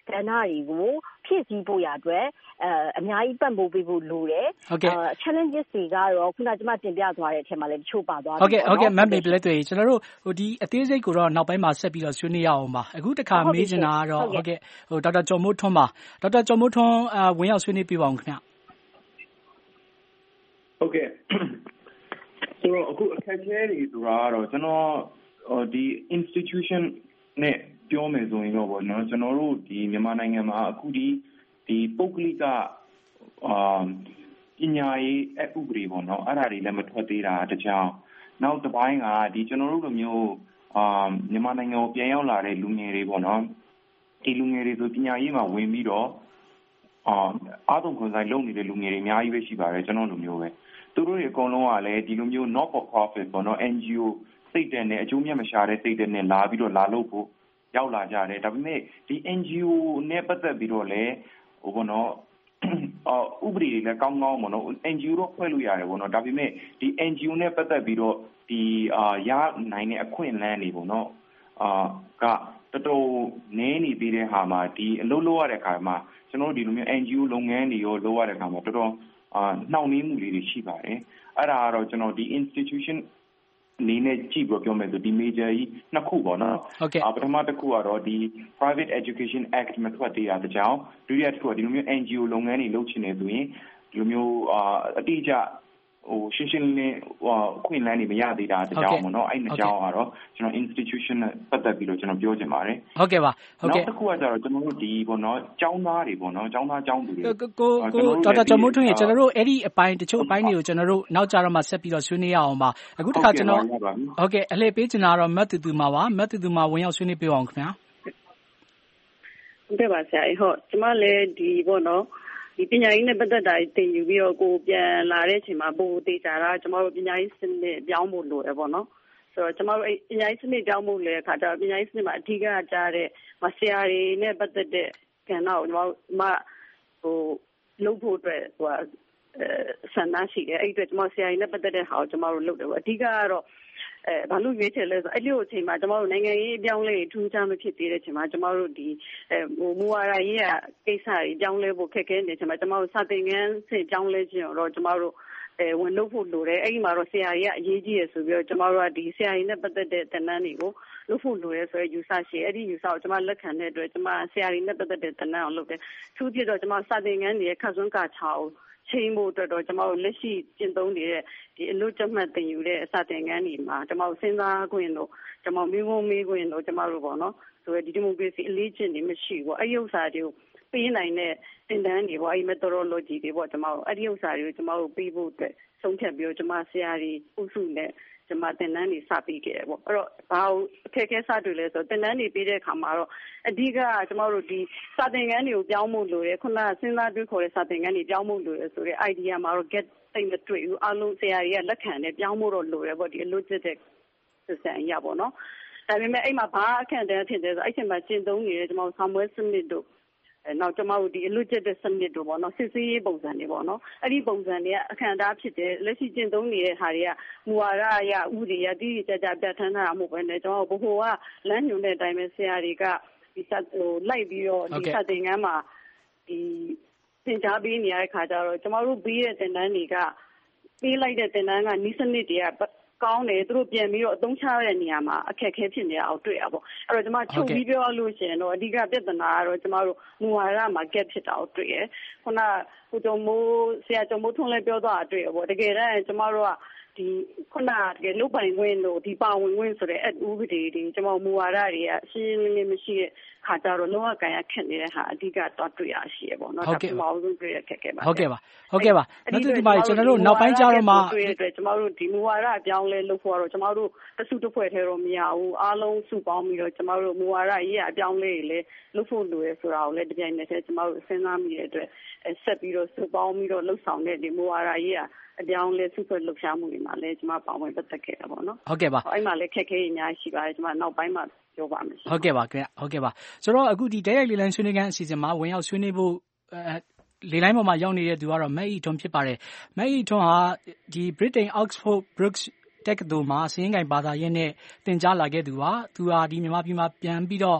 ကဏ္ဍတွေကိုဖြည့်ဆည်းဖို့ရအတွက်အဲအများကြီးပတ်မိုးပေးဖို့လိုတယ်။ challenges တွေကတော့ခုနကျမတင်ပြသွားတဲ့အထက်မှာလည်းတချို့ပါသွားတယ်ဟုတ်ကဲ့ဟုတ်ကဲ့မမ်မေပလက်တွေကျွန်တော်တို့ဟိုဒီအသေးစိတ်ကိုတော့နောက်ပိုင်းမှာဆက်ပြီးတော့ဆွေးနွေးရအောင်ပါအခုတခါမေးချင်တာကတော့ဟုတ်ကဲ့ဟိုဒေါက်တာကျော်မိုးထွန်းပါဒေါက်တာကျော်မိုးထွန်းအဝင်ရောက်ဆွေးနွေးပြပါအောင်ခင်ဗျဟုတ်ကဲ့ဆိုတော့အခုအခက်အခဲတွေဆိုတာကတော့ကျွန်တော်ဒီ institution နဲ့ပြောမယ်ဆိုရင်တော့ဗောနော်ကျွန်တော်တို့ဒီမြန်မာနိုင်ငံမှာအခုဒီဒီပုဂ္ဂလိကအာပညာရေးအဥပဒေပေါ့နော်အဲ့ဒါတွေလည်းမထွက်သေးတာတကြောင်နောက်တစ်ပိုင်းကဒီကျွန်တော်တို့လိုမျိုးအာမြန်မာနိုင်ငံကိုပြန်ရောက်လာတဲ့လူငယ်တွေပေါ့နော်ဒီလူငယ်တွေဆိုပညာရေးမှာဝင်ပြီးတော့အာအားလုံးခွန်ဆိုင်လုပ်နေတဲ့လူငယ်တွေအများကြီးပဲရှိပါတယ်ကျွန်တော်လိုမျိုးပဲသူတို့တွေအကုန်လုံးကလည်းဒီလိုမျိုး not for profit ပေါ့နော် N G O စိတ်တဲ့နဲ့အကျိုးမြတ်မရှာတဲ့စိတ်တဲ့နဲ့လာပြီးတော့လာလုပ်ဖို့ရောက်လာကြတယ်ဒါပေမဲ့ဒီ N G O နဲ့ပတ်သက်ပြီးတော့လည်းဟိုဘောနော်အော်ဥပဒေတွေလည်းကောင်းကောင်းပေါ့နော် N G O တော့ဖွဲ့လို့ရတယ်ပေါ့နော်ဒါပေမဲ့ဒီ N G O နဲ့ပတ်သက်ပြီးတော့ဒီအာရနိုင်တဲ့အခွင့်အလမ်းတွေပေါ့နော်အာကတော်တော်နည်းနေသေးတဲ့ဟာမှာဒီအလုပ်လုပ်ရတဲ့အခါမှာကျွန်တော်တို့ဒီလိုမျိုး N G O လုပ်ငန်းတွေရောလုပ်ရတဲ့အခါမှာတော်တော်အာနှောင့်နှေးမှုလေးတွေရှိပါတယ်အဲ့ဒါကတော့ကျွန်တော်ဒီ institutionအနေနဲ့ကြည့်ပြီးပြောမယ်ဆိုဒီ major ကြီးနှစ်ခုပေါ့နော်ဟုတ်ကဲ့ပထမတစ်ခုကတော့ဒီ Private Education Act မထွက်သေးတာတကြောင်ဒုတိယတစ်ခုကဒီလိုမျိုး N G O လုပ်ငန်းတွေလုပ်ချင်နေဆိုရင်ဒီလိုမျိုးအာအတိအကျဟိုရှင်းရှင်းလင်းဟိုခွင့်လန်းနေမရသေးတာတကြောင်ပေါ့နော်အဲ့နှစ်ကြောင်ကတော့ကျွန်တော် institution နဲ့ပတ်သက်ပြီးတော့ကျွန်တော်ပြောချင်ပါတယ်ဟုတ်ကဲ့ပါဟုတ်ကဲ့နောက်တစ်ခုကကျတော့ကျွန်တော်တို့ဒီပေါ့နော်ကျောင်းသားတွေပေါ့နော်ကျောင်းသားကျောင်းသူတွေကိုကိုဒေါက်တာကျော်မိုးထွန်းရေကျွန်တော်တို့အဲ့ဒီအပိုင်းတချို့အပိုင်းတွေကိုကျွန်တော်တို့နောက်ကြတော့မှဆက်ပြီးတော့ဆွေးနွေးရအောင်ပါအခုတစ်ခါကျွန်တော်ဟုတ်ကဲ့အလှည့်ပေးချင်တာကတော့မတ်တူတူမှာပါမတ်တူတူမှာဝင်ရောက်ဆွေးနွေးပြအောင်ခင်ဗျာဟုတ်ကဲ့ပါဆရာဟုတ်ကျွန်မလည်းဒီပေါ့နော်ဒီပညာရေးနဲ့ပတ်သက်တာတင်ယူပြီးတော့ကိုပြန်လာတဲ့အချိန်မှာပို့တေချာတာကျွန်တော်တို့ပညာရေးစနစ်ပြောင်းဖို့လိုတယ်ပေါ့နော်ဆိုတော့ကျွန်တော်တို့အဲ့ပညာရေးစနစ်ပြောင်းဖို့လေအခါကျတော့ပညာရေးစနစ်မှာအဓိကကြားတဲ့မဆရာတွေနဲ့ပတ်သက်တဲ့ကဏ္ဍကိုကျွန်တော်မဟိုလုပ်ဖို့အတွက်ဟိုအဲဆန္ဒရှိတယ်အဲ့အတွက်ကျွန်တော်ဆရာတွေနဲ့ပတ်သက်တဲ့ဟာကိုကျွန်တော်တို့လုပ်တယ်ပေါ့အဓိကကတော့အဲဘာလို့ရွေးချယ်လဲဆိုအဲ့ဒီအချိန်မှာကျွန်တော်တို့နိုင်ငံရေးအပြောင်းလဲထူးခြားမဖြစ်သေးတဲ့အချိန်မှာကျွန်တော်တို့ဒီအဲဟိုမူဝါဒရေးရကိစ္စတွေပြောင်းလဲဖို့ခက်ခဲနေတဲ့အချိန်မှာကျွန်တော်တို့စာသင်ခန်းစဉ်ပြောင်းလဲခြင်းတော့ကျွန်တော်တို့အဲဝင်လုပ်ဖို့လိုတယ်အဲ့ဒီမှာတော့ဆရာကြီးကအရေးကြီးရဆိုပြီးတော့ကျွန်တော်တို့ကဒီဆရာကြီးနဲ့ပတ်သက်တဲ့တဏ္ဍာန်တွေကိုလုပ်ဖို့လိုရဲဆိုရယူဆရှိအဲ့ဒီယူဆကိုကျွန်မလက်ခံတဲ့အတွက်ကျွန်မဆရာကြီးနဲ့ပတ်သက်တဲ့တဏ္ဍာန်အောင်လုပ်တယ်သူဖြစ်တော့ကျွန်မစာသင်ခန်းတွေရဲ့ခက်စွန်းကချောင်းချိန်ဖို့အတွက်တော့ကျွန်တော်တို့လက်ရှိကျင့်သုံးနေတဲ့ဒီအလို့ကျမှတ်သင်ယူတဲ့စာသင်ခန်းတွေမှာကျွန်တော်စဉ်းစားခွင့်တို့ကျွန်တော်မျိုးမျိုးမေးခွင့်တို့ကျွန်တော်တို့ပေါ့နော်ဆိုရဒီဒီမိုကရေစီအလေးကျင့်တွေမရှိဘူးအဲ့ဒီဥစ္စာတွေကိုပေးနိုင်တဲ့သင်တန်းတွေပေါ့အဲ့ဒီ methodology တွေပေါ့ကျွန်တော်တို့အဲ့ဒီဥစ္စာတွေကိုကျွန်တော်တို့ပေးဖို့အတွက်ဆုံးဖြတ်ပြီးတော့ကျွန်မဆရာကြီးဥစုနဲ့ကျွန်မသင်တန်းတွေစပေးခဲ့တယ်ပေါ့အဲ့တော့ဘာလို့အခက်အခဲစတွေ့လဲဆိုတော့သင်တန်းတွေပေးတဲ့အခါမှာတော့အဓိကကျွန်တော်တို့ဒီစာသင်ခန်းတွေကိုပြောင်းဖို့လိုတယ်ခုနကစဉ်းစားတွေးခေါ်တဲ့စာသင်ခန်းတွေပြောင်းဖို့လိုတယ်ဆိုတဲ့ idea မှာတော့ get တိတ်မတွေ့ဘူးအလုံးဆရာကြီးကလက်ခံတယ်ပြောင်းဖို့တော့လိုတယ်ပေါ့ဒီအလို့ကျတဲ့ system အရာပေါ့နော်ဒါပေမဲ့အဲ့မှာဘာအခက်အခဲဖြစ်တယ်ဆိုအဲ့ချိန်မှာကျင့်သုံးနေတယ်ကျွန်တော် Samuel Smith တို့အဲနောက်ကျွန်တော်တို့ဒီအလို့ကျတဲ့စနစ်တို့ပေါ့နော်စစ်စေးပုံစံတွေပေါ့နော်အဲ့ဒီပုံစံတွေကအခမ်းအနားဖြစ်တယ်လက်ရှိကျင့်သုံးနေတဲ့ဟာတွေကမူဝါဒအရဥပဒေရတည်တည်ကြကြပြဋ္ဌာန်းတာမဟုတ်ဘဲနဲ့ကျွန်တော်ဘိုးကလမ်းညွှန်တဲ့အတိုင်းပဲဆရာတွေကဒီစဟိုလိုက်ပြီးတော့ဒီစတင်ကမ်းမှာဒီသင်ကြားပေးနေရတဲ့ခါကျတော့ကျွန်တော်တို့ပြီးတဲ့သင်တန်းတွေကပေးလိုက်တဲ့သင်တန်းကနီးစနစ်တွေကကောင်းတယ်သူတို့ပြန်ပြီးတော့အသုံးချရတဲ့နေရာမှာအခက်အခဲဖြစ်နေတာကိုတွေ့ရပါဘောအဲ့တော့ကျွန်မချုပ်ပြီးပြောလို့ရှိရင်တော့အဓိကပြဿနာကတော့ကျွန်တော်တို့မူဝါဒမှာ gap ဖြစ်တာကိုတွေ့ရခုနကကိုကြုံမိုးဆရာကြုံမိုးထွန်းလည်းပြောသွားတာတွေ့ရပေါ့တကယ်တမ်းကျွန်တော်တို့ကဒီခုနကတကယ်လုတ်ပိုင်ခွင့်တို့ဒီပါဝင်ခွင့်ဆိုတဲ့အဲ့ဥပဒေတွေကျွန်တော်မူဝါဒတွေကရှင်းရှင်းလင်းလင်းမရှိတဲ့ခါကြတော့လောကကန်ရခက်နေတဲ့ဟာအဓိကတော့တွေ့ရရှိရပေါ့နော်ဒါပေမဲ့အောင်ဆုံးတွေ့ရခက်ခဲပါဟုတ်ကဲ့ပါဟုတ်ကဲ့ပါမတူတူပါကျွန်တော်တို့နောက်ပိုင်းကြတော့မှတွေ့ရတဲ့ကျွန်တော်တို့ဒီမူဝါဒအပြောင်းလဲလုပ်ဖို့တော့ကျွန်တော်တို့တစုတစ်ဖွဲ့ထဲတော့မရဘူးအားလုံးစုပေါင်းပြီးတော့ကျွန်တော်တို့မူဝါဒရေးအပြောင်းလဲတွေလည်းလုပ်ဖို့လိုရဆိုတာကိုလည်းတပြိုင်နက်တည်းကျွန်တော်တို့စဉ်းစားမိတဲ့အတွက်ဆက်ပြီးတော့စုပေါင်းပြီးတော့လှုပ်ဆောင်တဲ့ဒီမူဝါဒရေးအပြောင်းလဲစုဖွဲ့လှုပ်ရှားမှုတွေမှာလည်းကျွန်မပါဝင်ပတ်သက်ခဲ့တာပေါ့နော်ဟုတ်ကဲ့ပါအဲ့မှာလည်းခက်ခဲအများကြီးရှိပါတယ်ကျွန်မနောက်ပိုင်းမှာပြောပါမယ်ဟုတ်ကဲ့ပါခင်ဗျဟုတ်ကဲ့ပါဆိုတော့အခုဒီတိုက်ရိုက်လေလံဆွေးနွေးခန်းအစီအစဉ်မှာဝင်ရောက်ဆွေးနွေးဖို့အဲလေလိုင်းပေါ်မှာရောက်နေတဲ့သူကတော့မက်အီထွန်းဖြစ်ပါတယ်မက်အီထွန်းဟာဒီ Britain Oxford Brookes တက္ကသိုလ်မှာစရင်းကိုင်ဘာသာရေးနဲ့သင်ကြားလာခဲ့သူပါသူဟာဒီမြန်မာပြည်မှာပြန်ပြီးတော့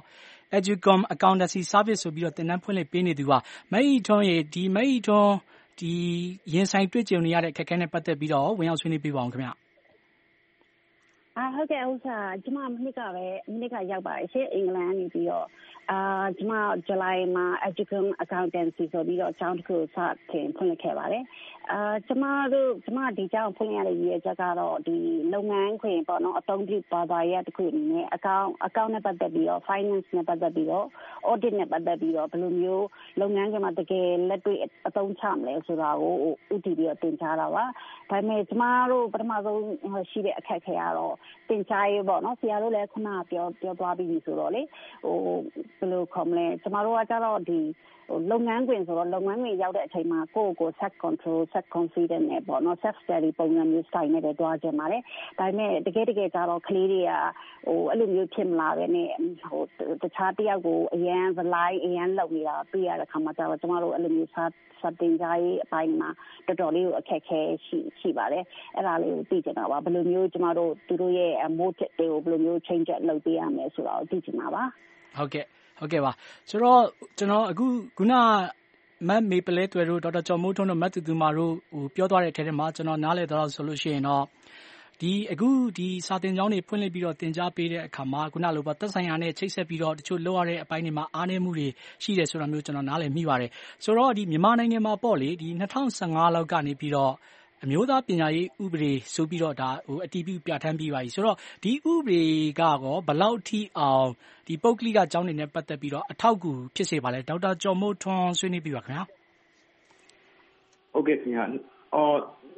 Educom Accountancy Service ဆိုပြီးတော့သင်တန်းဖွင့်လှစ်ပေးနေသူပါမအီထွန်းရေဒီမအီထွန်းဒီရင်ဆိုင်တွေ့ကြုံနေရတဲ့အခက်အခဲနဲ့ပတ်သက်ပြီးတော့ဝင်ရောက်ဆွေးနွေးပေးပါအောင်ခင်ဗျအာဟုတ်ကဲ့ဥစ္စာကျမမနစ်ကပဲမနစ်ကရောက်ပါတယ်ရှင့်အင်္ဂလန်နေပြီးတော့အာကျမဇူလိုင်မှာ Educom Accountancy ဆိုပြီးတော့အကြောင်းတစ်ခုစတင်ဖွင့်လှစ်ခဲ့ပါတယ်အာကျမတို့ကျမဒီအကြောင်းဖွင့်ရတဲ့ရည်ရွယ်ချက်ကတော့ဒီလုပ်ငန်းခွင်ပေါ့နော်အသုံးပြုဘာသာရပ်တစ်ခုအနေနဲ့အကောင့်အကောင့်နဲ့ပတ်သက်ပြီးတော့ finance နဲ့ပတ်သက်ပြီးတော့ audit နဲ့ပတ်သက်ပြီးတော့ဘယ်လိုမျိုးလုပ်ငန်းခွင်မှာတကယ်လက်တွေ့အသုံးချမလဲဆိုတာကိုဥတည်ပြီးတော့သင်ကြားတာပါဒါပေမဲ့ကျမတို့ပထမဆုံးရှိတဲ့အခက်အခဲကတော့သင်ကြားရေးပေါ့နော်ဆရာတို့လည်းခုနပြောပြောသွားပြီးပြီဆိုတော့လေဟိုဘယ်လိုခေါ်မလဲကျမတို့ကကြတော့ဒီလုပ်ငန်းခွင်ဆိုတော့လုပ်ငန်းတွေရောက်တဲ့အချိန်မှာကိုယ့်ကို self control self confident နဲ့ပေါ့နော် self study ပုံစံမျိုး style နဲ့တွားကြပါတယ်ဒါပေမဲ့တကယ်တကယ်ကြတော့ကလေးတွေကဟိုအဲ့လိုမျိုးဖြစ်မလာပဲနဲ့ဟိုတခြားတယောက်ကိုအရန် rely အရန်လုပ်နေတာတွေ့ရတဲ့ခါမှာကျတော့ကျမတို့အဲ့လိုမျိုးစားစတင်ကြရေးအပိုင်းမှာတော်တော်လေးကိုအခက်ခဲရှိရှိပါတယ်အဲ့ဒါလေးကိုသိချင်တာပါဘယ်လိုမျိုးကျမတို့သူတို့ရဲ့ motive တွေကိုဘယ်လိုမျိုး change လုပ်ပေးရမလဲဆိုတာကိုသိချင်တာပါဟုတ်ကဲ့ဟုတ်ကဲ့ပါဆိုတော့ကျွန်တော်အခုခုနမတ်မေပလဲတွေ့တို့ဒေါက်တာကျော်မိုးထွန်းတို့မတ်သူသူမာတို့ဟိုပြောသွားတဲ့အထက်ထဲမှာကျွန်တော်နားလည်တော့ဆိုလို့ရှိရင်တော့ဒီအခုဒီစာသင်ကျောင်းတွေဖွင့်လှစ်ပြီးတော့သင်ကြားပေးတဲ့အခါမှာခုနလိုပေါ့သက်ဆိုင်ရာနဲ့ချိတ်ဆက်ပြီးတော့တချို့လောက်ရတဲ့အပိုင်းတွေမှာအားနည်းမှုတွေရှိတယ်ဆိုတာမျိုးကျွန်တော်နားလည်မိပါတယ်ဆိုတော့ဒီမြန်မာနိုင်ငံမှာပေါ့လေဒီ၂၀၁၅လောက်ကနေပြီးတော့အမျိုးသားပညာရေးဥပဒေဆိုပြီးတော့ဒါဟိုအတည်ပြုပြဋ္ဌာန်းပြီးပါပြီဆိုတော့ဒီဥပဒေကရောဘယ်လောက်ထိအောင်ဒီပုဂ္ဂလိကကျောင်းတွေနဲ့ပတ်သက်ပြီးတော့အထောက်အကူဖြစ်စေပါလဲဒေါက်တာကျော်မိုးထွန်းဆွေးနွေးပြပါခင်ဗျာဟုတ်ကဲ့ခင်ဗျာအော်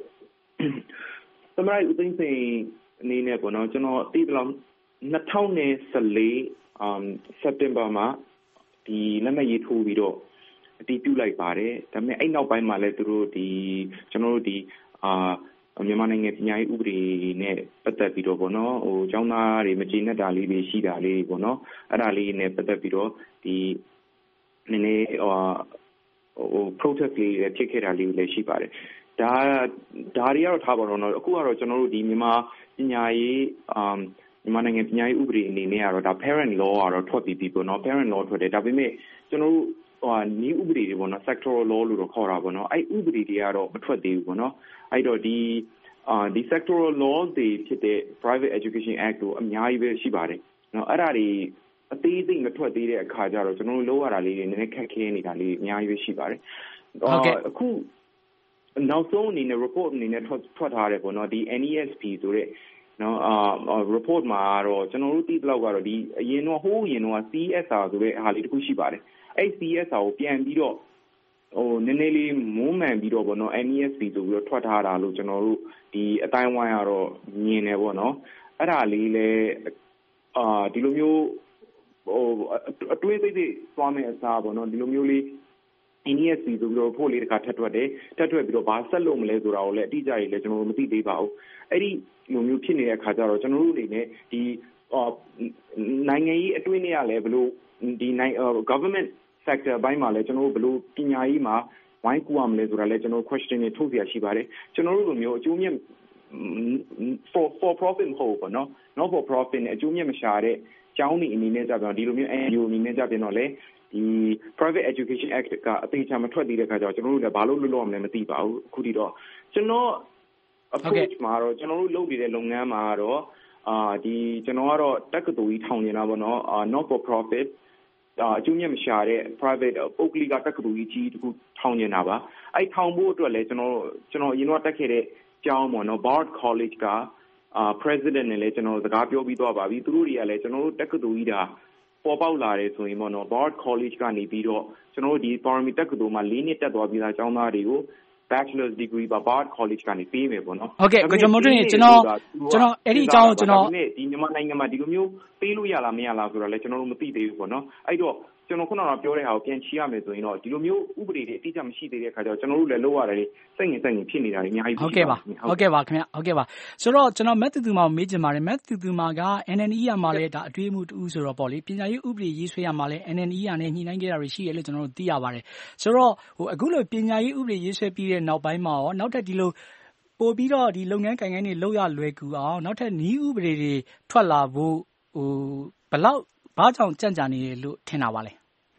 သမရိုက်ဦးသိန်းစိန်အနေနဲ့ပေါ့နော်ကျွန်တော်အသိဘလောက်၂၀၁၄အမ်စက်တင်ဘာမှာဒီလက်မှတ်ရေးထိုးပြီးတော့အတည်ပြုလိုက်ပါတယ်ဒါပေမဲ့အဲ့နောက်ပိုင်းမှာလည်းသူတို့ဒီကျွန်တော်တို့ဒီအာမြန်မာနိုင်ငံပညာရေးဥပဒေနဲ့ပတ်သက်ပြီးတော့ပေါ့နော်ဟိုကျောင်းသားတွေမကျေနပ်တာလေးတွေရှိတာလေးပေါ့နော်အဲ့ဒါလေးနဲ့ပတ်သက်ပြီးတော့ဒီနည်းနည်းဟိုဟို protest လေးဖြစ်ခဲ့တာလေးလည်းရှိပါတယ်ဒါဒါတွေကတော့ထားပါတော့နော်အခုကတော့ကျွန်တော်တို့ဒီမြန်မာပညာရေးအမ်မြန်မာနိုင်ငံပညာရေးဥပဒေအနေနဲ့ကတော့ဒါ parent law ကတော့ထွက်ပြီးပြီပေါ့နော် parent law ထွက်တယ်ဒါပေမဲ့ကျွန်တော်တို့ဟိုနည်းဥပဒေတွေပေါ့နော် sectoral law လို့တော့ခေါ်တာပေါ့နော်အဲ့ဥပဒေတွေကတော့မထွက်သေးဘူးပေါ့နော်အဲ့တော့ဒီအာဒီ sectoral law တွေဖြစ်တဲ့ private education act တို့အများကြီးပဲရှိပါတယ်နော်အဲ့ဒါတွေအသေးစိတ်မထွက်သေးတဲ့အခါကျတော့ကျွန်တော်တို့လောက်ရတာလေးတွေနည်းနည်းခက်ခဲနေတာလေးအများကြီးပဲရှိပါတယ်ဟုတ်ကဲ့အခုနောက်ဆုံးအနေနဲ့ report အနေနဲ့ထွက်ထွက်ထားတယ်ပေါ့နော်ဒီ N E S P ဆိုတဲ့နော်အာ report မှာတော့ကျွန်တော်တို့သိသလောက်ကတော့ဒီအရင်တော့ဟိုးရင်တော့ C S R ဆိုတဲ့အားလေးတစ်ခုရှိပါတယ်အဲ့ C S R ကိုပြန်ပြီးတော့ဟိုနည်းနည်းလေးမုန်းမှန်ပြီးတော့ပေါ့နော် N E S P ဆိုပြီးတော့ထွက်ထားတာလို့ကျွန်တော်တို့ဒီအတိုင်းဝိုင်းကတော့မြင်တယ်ပေါ့နော်အဲ့ဒါလေးလဲအာဒီလိုမျိုးဟိုအတွေးသေးသေးသွားမယ်အစားပေါ့နော်ဒီလိုမျိုးလေး N E S P ဆိုပြီးတော့ဖို့လေးတခါထပ်ထွက်တယ်ထပ်ထွက်ပြီးတော့ဘာဆက်လို့မလဲဆိုတာကိုလည်းအတိအကျကြီးလည်းကျွန်တော်တို့မသိသေးပါဘူးအဲ့ဒီလိုမျိုးဖြစ်နေတဲ့အခါကျတော့ကျွန်တော်တို့အနေနဲ့ဒီနိုင်ငံရေးအတွင်းနဲ့ရလဲဘလို့ဒီနိုင် government sector ဘိုင်းမှာလည်းကျွန်တော်တို့ဘလို့ပညာရေးမှာဝိုင်းကူရမလဲဆိုတာလည်းကျွန်တော် question တွေထုတ်ပြရရှိပါတယ်ကျွန်တော်တို့လိုမျိုးအကျိုးမြတ် for for profit မဟုတ်ဘူးเนาะ not for profit နဲ့အကျိုးမြတ်မရှာတဲ့ကျောင်းတွေအနေနဲ့ကြပြောဒီလိုမျိုး N G O အနေနဲ့ကြပြန်တော့လေဒီ private education act ကအသေးချာမထွက်သေးတဲ့ခါကျတော့ကျွန်တော်တို့လည်းဘာလို့လွတ်လို့မလဲမသိပါဘူးအခုထိတော့ကျွန်တော် approach မှာတော့ကျွန်တော်တို့လုပ်နေတဲ့လုပ်ငန်းမှာတော့အာဒီကျွန်တော်ကတော့တက္ကသိုလ်ကြီးထောင်နေတာပေါ့နော် not for profit အကျိုးမြတ်မရှာတဲ့ private ပုဂ္ဂလိကတက္ကသိုလ်ကြီးတခုထောင်နေတာပါအဲ့ထောင်ဖို့အတွက်လည်းကျွန်တော်ကျွန်တော်အရင်ကတက်ခဲ့တဲ့ကျောင်းပေါ့နော် Bard College ကအာ president နဲ့လည်းကျွန်တော်စကားပြောပြီးသွားပါပြီသူတို့တွေကလည်းကျွန်တော်တို့တက္ကသိုလ်ကြီးဒါပေါ်ပေါက်လာတယ်ဆိုရင်ပေါ့နော် Bard College ကနေပြီးတော့ကျွန်တော်တို့ဒီ Parami တက္ကသိုလ်မှာ၄နှစ်တက်သွားပြီးသားကျောင်းသားတွေကို bachelor's degree ပါ Bard College ကနေပေးမယ်ပေါ့နော်ဟုတ်ကဲ့ကိုကျော်မိုးထွန်းကျွန်တော်ကျွန်တော်အဲ့ဒီအကြောင်းကျွန်တော်ဒီမြန်မာနိုင်ငံမှာဒီလိုမျိုးပေးလို့ရလားမရလားဆိုတာလည်းကျွန်တော်တို့မသိသေးဘူးပေါ့နော်အဲ့တော့ကျွန်တော်ခုနကပြောတဲ့ဟာကိုပြန်ချီရမယ်ဆိုရင်တော့ဒီလိုမျိုးဥပဒေတွေအတိအကျမရှိသေးတဲ့အခါကျတော့ကျွန်တော်တို့လည်းလောက်ရတယ်စိတ်ငင်စိတ်ငင်ဖြစ်နေတာတွေအများကြီးဟုတ်ကဲ့ပါဟုတ်ကဲ့ပါခင်ဗျဟုတ်ကဲ့ပါဆိုတော့ကျွန်တော်မက်တူတူမာကိုမေးချင်ပါတယ်မက်တူတူမာက N N E ရမှာလဲဒါအတွေ့အမှုတူဆိုတော့ပေါ့လေပညာရေးဥပဒေရေးဆွဲရမှာလဲ N N E ရနဲ့ညှိနှိုင်းခဲ့တာတွေရှိတယ်လို့ကျွန်တော်တို့သိရပါတယ်ဆိုတော့ဟိုအခုလိုပညာရေးဥပဒေရေးဆွဲပြီးတဲ့နောက်ပိုင်းမှာရောနောက်ထပ်ဒီလိုပို့ပြီးတော့ဒီလုပ်ငန်းကိုင်ငန်းတွေလောက်ရလွယ်ကူအောင်နောက်ထပ်နည်းဥပဒေတွေထွက်လာဖို့ဟိုဘယ်လောက်ဘာကြောင့်ကြံ့ကြာနေလို့ထင်တာပါလဲ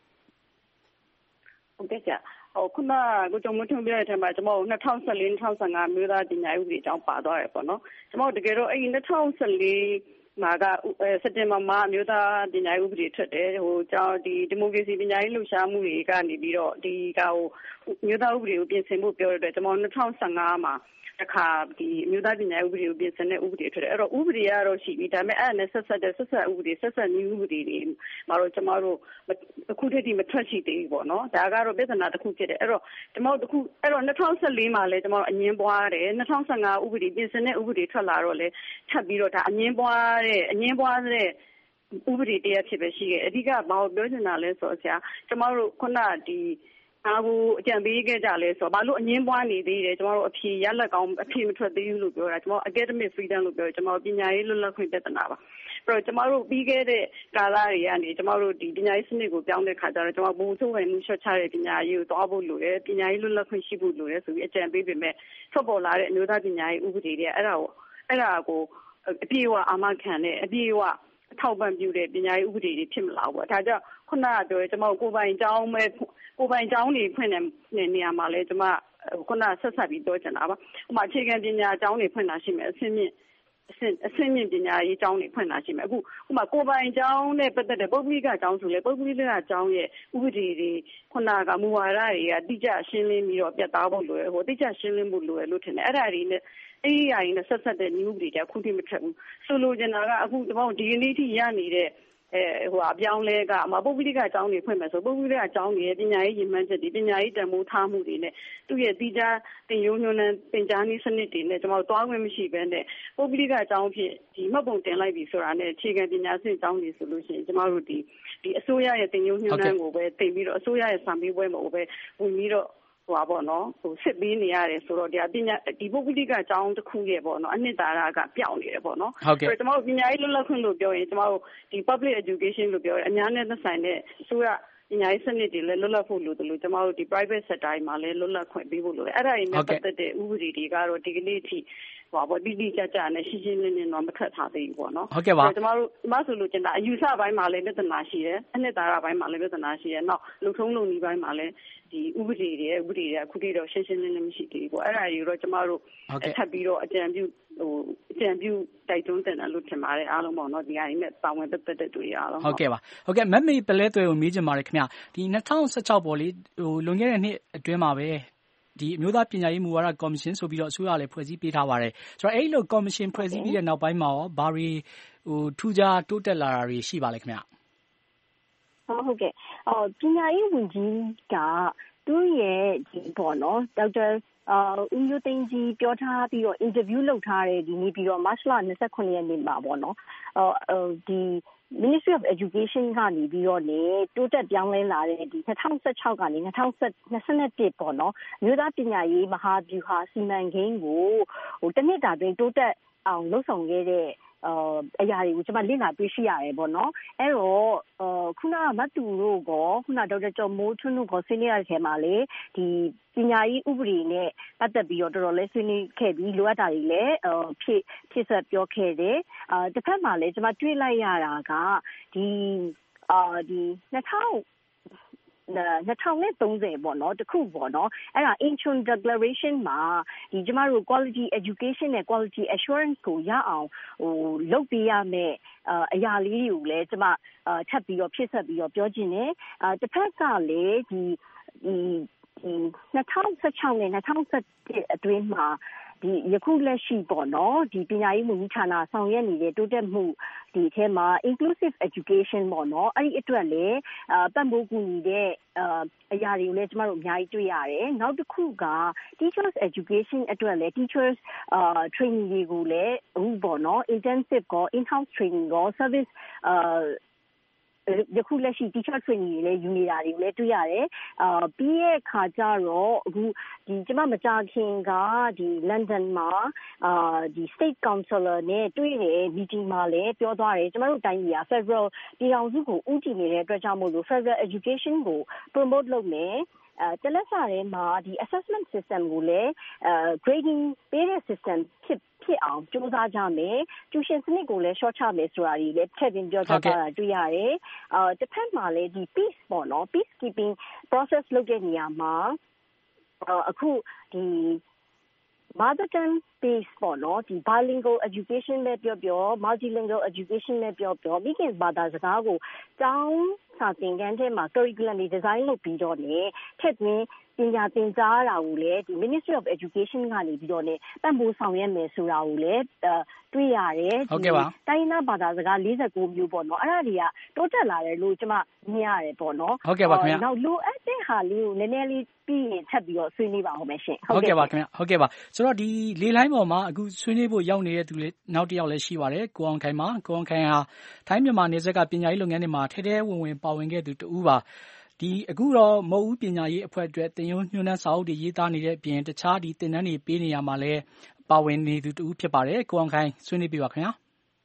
ဟုတ်ကဲ့ကြာဟိုခုနကကျွန်တော်တို့ပြောတဲ့အထက်မှာကျွန်တော်တို့၂၀၁၄-၂၀၁၅မြို့သားပညာရေးဥပဒေအကြောင်းပါသွားတယ်ပေါ့နော်ကျွန်တော်တကယ်တော့အဲ့ဒီ၂၀၁၄မှာကစက်တင်ဘာမှာမြို့သားပညာရေးဥပဒေထွက်တယ်ဟိုကြောင့်ဒီဒီမိုကရေစီပညာရေးလှုပ်ရှားမှုတွေကနေပြီးတော့ဒီကဟိုမြို့သားဥပဒေကိုပြင်ဆင်ဖို့ပြောရတဲ့ကျွန်တော်၂၀၁၅မှာတခါဒီမြို့သားပညာရေးဥပဒေကိုပြင်ဆင်တဲ့ဥပဒေထွက်တယ်အဲ့တော့ဥပဒေကတော့ရှိပြီဒါပေမဲ့အဲ့ဒါနဲ့ဆက်ဆက်တဲ့ဆက်ဆက်ဥပဒေဆက်ဆက်နည်းဥပဒေတွေမှာတော့ကျွန်တော်တို့အခုတည်းကမထွက်ရှိသေးဘူးပေါ့နော်ဒါကတော့ပြဿနာတစ်ခုဖြစ်တယ်အဲ့တော့ကျွန်တော်တို့အခုအဲ့တော့၂၀၁၄မှာလည်းကျွန်တော်အငင်းပွားတယ်၂၀၁၅ဥပဒေပြင်ဆင်တဲ့ဥပဒေထွက်လာတော့လေထပ်ပြီးတော့ဒါအငင်းပွားတဲ့အငင်းပွားတဲ့ဥပဒေတရားဖြစ်ပဲရှိခဲ့အဓိကဘာလို့ပြောချင်တာလဲဆိုတော့ဆရာကျွန်တော်တို့ခုနဒီအားကိုအကြံပေးခဲ့ကြလဲဆိုတော့ဘာလို့အငင်းပွားနေသေးတယ်ကျွန်တော်တို့အဖြေရလက်ကောင်းအဖြေမထွက်သေးဘူးလို့ပြောတာကျွန်တော် academic freedom လို့ပြောတယ်ကျွန်တော်ပညာရေးလွတ်လပ်ခွင့်ပြဿနာပါအဲ့တော့ကျွန်တော်တို့ပြီးခဲ့တဲ့ကာလတွေကနေကျွန်တော်တို့ဒီပညာရေးစနစ်ကိုပြောင်းတဲ့ခါကျတော့ကျွန်တော်ဘူဆိုးဝင်မှုရှော့ချတဲ့ပညာရေးကိုတွားဖို့လိုတယ်ပညာရေးလွတ်လပ်ခွင့်ရှိဖို့လိုတယ်ဆိုပြီးအကြံပေးပေမဲ့ထွက်ပေါ်လာတဲ့အမျိုးသားပညာရေးဥပဒေတွေအဲ့ဒါကိုအဲ့ဒါကိုအပြည့်အဝအာမခံတဲ့အပြည့်အဝအထောက်ပံ့ပြုတဲ့ပညာရေးဥပဒေတွေဖြစ်မလာဘူးပေါ့ဒါကြောင့်ခုနကပြောရဲကျွန်တော်ကိုပိုင်ကျောင်းမဲ့ကိုပိုင်ကျောင်းတွေဖွင့်တဲ့နေရာမှာလဲကျွန်မခုနဆက်ဆက်ပြီးပြောချင်တာပါဟိုမှာအခြေခံပညာကျောင်းတွေဖွင့်တာရှိမယ်အဆင့်မြင့်အဆင့်အဆင့်မြင့်ပညာရေးကျောင်းတွေဖွင့်တာရှိမယ်အခုဟိုမှာကိုပိုင်ကျောင်းနဲ့ပတ်သက်တဲ့ပုဂ္ဂလိကကျောင်းဆိုလဲပုဂ္ဂလိကကျောင်းရဲ့ဥပဒေတွေခုနကမူဝါဒတွေကတိကျရှင်းလင်းပြီးတော့ပြတ်သားဖို့လိုရဟိုတိကျရှင်းလင်းဖို့လိုရလို့ထင်တယ်အဲ့ဒါတွေနဲ့အဲ့ဒီအရာတွေနဲ့ဆက်ဆက်တဲ့ new တွေတခုတည်းမထက်ဘူးဆိုလိုချင်တာကအခုကျွန်တော်ဒီကနေ့ထိရနေတဲ့အဲဟိုအပြောင်းလဲကမပုဂ္ဂလိကအကြောင်းတွေဖွင့်မယ်ဆိုပုဂ္ဂလိကအကြောင်းတွေရဲ့ပညာရေးရည်မှန်းချက်တွေပညာရေးတန်ဖိုးထားမှုတွေနဲ့သူ့ရဲ့တိကျသင်ရိုးညွှန်းတဲ့သင်ကြားနည်းစနစ်တွေနဲ့ကျွန်တော်တွားခွင့်မရှိဘဲနဲ့ပုဂ္ဂလိကအကြောင်းဖြစ်ဒီမှတ်ပုံတင်လိုက်ပြီဆိုတာနဲ့အခြေခံပညာရှင်အကြောင်းတွေဆိုလို့ရှိရင်ကျွန်တော်တို့ဒီဒီအစိုးရရဲ့သင်ရိုးညွှန်းတမ်းကိုပဲတင်ပြီးတော့အစိုးရရဲ့စာမေးပွဲမှာပဲဝင်ပြီးတော့ဟိုပါပေါ့နော်ဟိုစစ်ပေးနေရတယ်ဆိုတော့ဒီပညာဒီပုဂ္ဂလိကအကြောင်းတစ်ခုရဲ့ပေါ့နော်အနှစ်သာရကပျောက်နေတယ်ပေါ့နော်အဲ့တော့ကျွန်တော်တို့ပညာရေးလွတ်လပ်ခွင့်လို့ပြောရင်ကျွန်တော်တို့ဒီ public education လို့ပြောရင်အများနဲ့သက်ဆိုင်တဲ့အစိုးရပညာရေးစနစ်တွေလည်းလွတ်လပ်ဖို့လိုတယ်လို့ကျွန်တော်တို့ဒီ private sector တွေမှာလည်းလွတ်လပ်ခွင့်ပေးဖို့လိုတယ်အဲ့ဒါတွေနဲ့ပတ်သက်တဲ့ဥပဒေတွေကတော့ဒီကနေ့အထိဟိုပါတိတိကျကျနဲ့ရှင်းရှင်းလင်းလင်းတော့မထွက်ထားသေးဘူးပေါ့နော်ဟုတ်ကဲ့ပါကျွန်တော်တို့မဆိုလို့ကျင်တာအယူဆပိုင်းမှာလည်းပြဿနာရှိတယ်အနှစ်သာရပိုင်းမှာလည်းပြဿနာရှိတယ်နောက်လုံထုံးလုံနည်းပိုင်းမှာလည်းဒီဥပဒေတွေဥပဒေတွေအခုတည်းတော့ရှင်းရှင်းလင်းလင်းမရှိသေးဘူးပေါ့အဲ့ဒါတွေတော့ကျွန်တော်တို့ထပ်ပြီးတော့အကြံပြုဟိုအကြံပြုတိုက်တွန်းတင်တယ်လို့ထင်ပါတယ်အားလုံးပေါ့နော်ဒီဟာတွေနဲ့ပါဝင်ပတ်သက်တဲ့တွေ့ရအောင်ဟုတ်ကဲ့ပါဟုတ်ကဲ့မက်မေပလဲသွဲကိုမေးချင်ပါတယ်ခင်ဗျဒီ၂၀၁၆ပေါ့လေဟိုလွန်ခဲ့တဲ့နှစ်အတွင်းမှာပဲဒီအမျိုးသားပညာရေးမူဝါဒကော်မရှင်ဆိုပြီးတော့အစိုးရလည်းဖွဲ့စည်းပေးထားပါတယ်ဆိုတော့အဲ့လိုကော်မရှင်ဖွဲ့စည်းပြီးတဲ့နောက်ပိုင်းမှာရောဘာတွေဟိုထူးခြားတိုးတက်လာတာတွေရှိပါလဲခင်ဗျဟုတ်ဟုတ်ကဲ့အော်ပညာရေးဝန်ကြီးကသူ့ရဲ့ဒီပေါ့နော်ဒေါက်တာအာဦးမျိုးသိန်းကြီးပြောထားပြီးတော့ interview လုပ်ထားတဲ့ဒီနေ့ပြီးတော့ March လ၂၉ရက်နေ့မှာပေါ့နော်အော်ဒီ Ministry of Education ကနေပြီးတော့လေတိုးတက်ပြောင်းလဲလာတဲ့ဒီ၂၀၁၆ကနေ၂၀၂၁ပေါ့နော်မြို့သားပညာရေးမဟာဗျူဟာစီမံကိန်းကိုဟိုတစ်နှစ်တာတွင်တိုးတက်အောင်လှုပ်ဆောင်ခဲ့တဲ့အာအရာတွေကိုကျွန်မလေ့လာတွေ့ရှိရတယ်ပေါ့နော်အဲ့တော့အာခုနကမတူတို့ကခုနဒေါက်တာကျော်မိုးထွန်းတို့ကဆွေးနွေးရတဲ့ထဲမှာလေဒီပညာရေးဥပဒေနဲ့ပတ်သက်ပြီးတော့တော်တော်လေးဆွေးနွေးခဲ့ပြီးလိုအပ်တာတွေလည်းအာဖြစ်ဖြစ်ဆက်ပြောခဲ့တယ်အာတစ်ဖက်မှာလည်းကျွန်မတွေ့လိုက်ရတာကဒီအာဒီ၂၀၂၀၃၀ပေါ့နော်တခုပေါ့နော်အဲ့ဒါ Incheon Declaration မှာဒီကျမတို့ quality education နဲ့ quality assurance ကိုရအောင်ဟိုလုပ်ပေးရမယ်အရာလေးတွေကိုလည်းကျမထပ်ပြီးတော့ဖြစ်ဆက်ပြီးတော့ပြောချင်တယ်အာတစ်ဖက်ကလည်းဒီဒီ၂၀၁၆နဲ့၂၀၁၁အတွင်းမှာဒီယခုလက်ရှိပေါ့နော်ဒီပညာရေးဝန်ကြီးဌာနဆောင်ရွက်နေတဲ့တိုးတက်မှုဒီထဲမှာ inclusive education ပေါ့နော်အဲ့ဒီအတွက်လည်းအပတ်မိုးကူညီတဲ့အရာတွေကိုလည်းကျမတို့အများကြီးတွေ့ရတယ်နောက်တစ်ခုက teachers education အတွက်လည်း teachers training တွေကိုလည်းအခုပေါ့နော် intensive ကို in-house training ကို service ယခုလက်ရှိ teacher training တွေလည်းယူနေတာတွေကိုလည်းတွေ့ရတယ်အာပြီးရဲ့ခါကျတော့အခုဒီကျမမကြခင်ကဒီ London မှာအာဒီ State Councillor နဲ့တွေ့တဲ့ meeting မှာလည်းပြောသွားတယ်ကျမတို့တိုင်းပြည်က Federal ပြည်ထောင်စုကိုဦးတည်နေတဲ့အတွက်ကြောင့်မို့လို့ Federal Education ကို promote လုပ်မယ်အဲတလက်စာထဲမှာဒီ assessment system ကိုလည်းအဲ grading ပေးတဲ့ system ဖြစ်ဖြစ်ဖြစ်အောင်စူးစမ်းကြမယ်ကျူရှင်စနစ်ကိုလည်း short ချမယ်ဆိုတာကြီးလည်းထည့်သွင်းပြောကြားတာတွေ့ရတယ်အာတစ်ဖက်မှာလည်းဒီ peace ပေါ့နော် peace keeping process လုပ်တဲ့နေရာမှာအခုဒီ mother tongue based ပေါ့နော်ဒီ bilingual education နဲ့ပြောပြော multilingual education နဲ့ပြောပြောမိခင်ဘာသာစကားကိုကျောင်းစာသင်ခန်းထဲမှာ curriculum တွေ design လုပ်ပြီးတော့လည်းထည့်သွင်းပညာသင်ကြားတာကိုလည်းဒီ Ministry of Education ကနေပြီးတော့လည်းပံ့ပိုးဆောင်ရွက်မယ်ဆိုတာကိုလည်းတွေ့ရတယ်ဒီတိုင်းနာဘာသာစကား၄၉မျိုးပေါ့နော်အဲ့ဒါတွေကတိုးတက်လာတယ်လို့ကျွန်မမြင်ရတယ်ပေါ့နော်ဟုတ်ကဲ့ပါခင်ဗျာနောက်လိုအပ်တဲ့ဟာလေးကိုနည်းနည်းလေးပြီးရင်ထပ်ပြီးတော့ဆွေးနွေးပါဦးမယ်ရှင်ဟုတ်ကဲ့ပါခင်ဗျာဟုတ်ကဲ့ပါဆိုတော့ဒီလေလိုင်းပေါ်မှာအခုဆွေးနွေးဖို့ရောက်နေတဲ့သူလေးနောက်တစ်ယောက်လည်းရှိပါတယ်ကိုအောင်ခိုင်ပါကိုအောင်ခိုင်ဟာထိုင်းမြန်မာနယ်စပ်ကပညာရေးလုပ်ငန်းတွေမှာထဲထဲဝင်ဝင်ပါဝင်ခဲ့သူတူဦးပါဒီအခုတော့မဟုတ်ဘူးပညာရေးအဖွဲ့အတွက်တင်ယုံညွှန်းနှန်းစာအုပ်တွေရေးသားနေတဲ့အပြင်တခြားဒီတင်နန်းတွေပေးနေရမှာလဲပါဝင်နေသူတူဖြစ်ပါတယ်ကိုအောင်ခိုင်ဆွေးနွေးပြပါခင်ဗျာ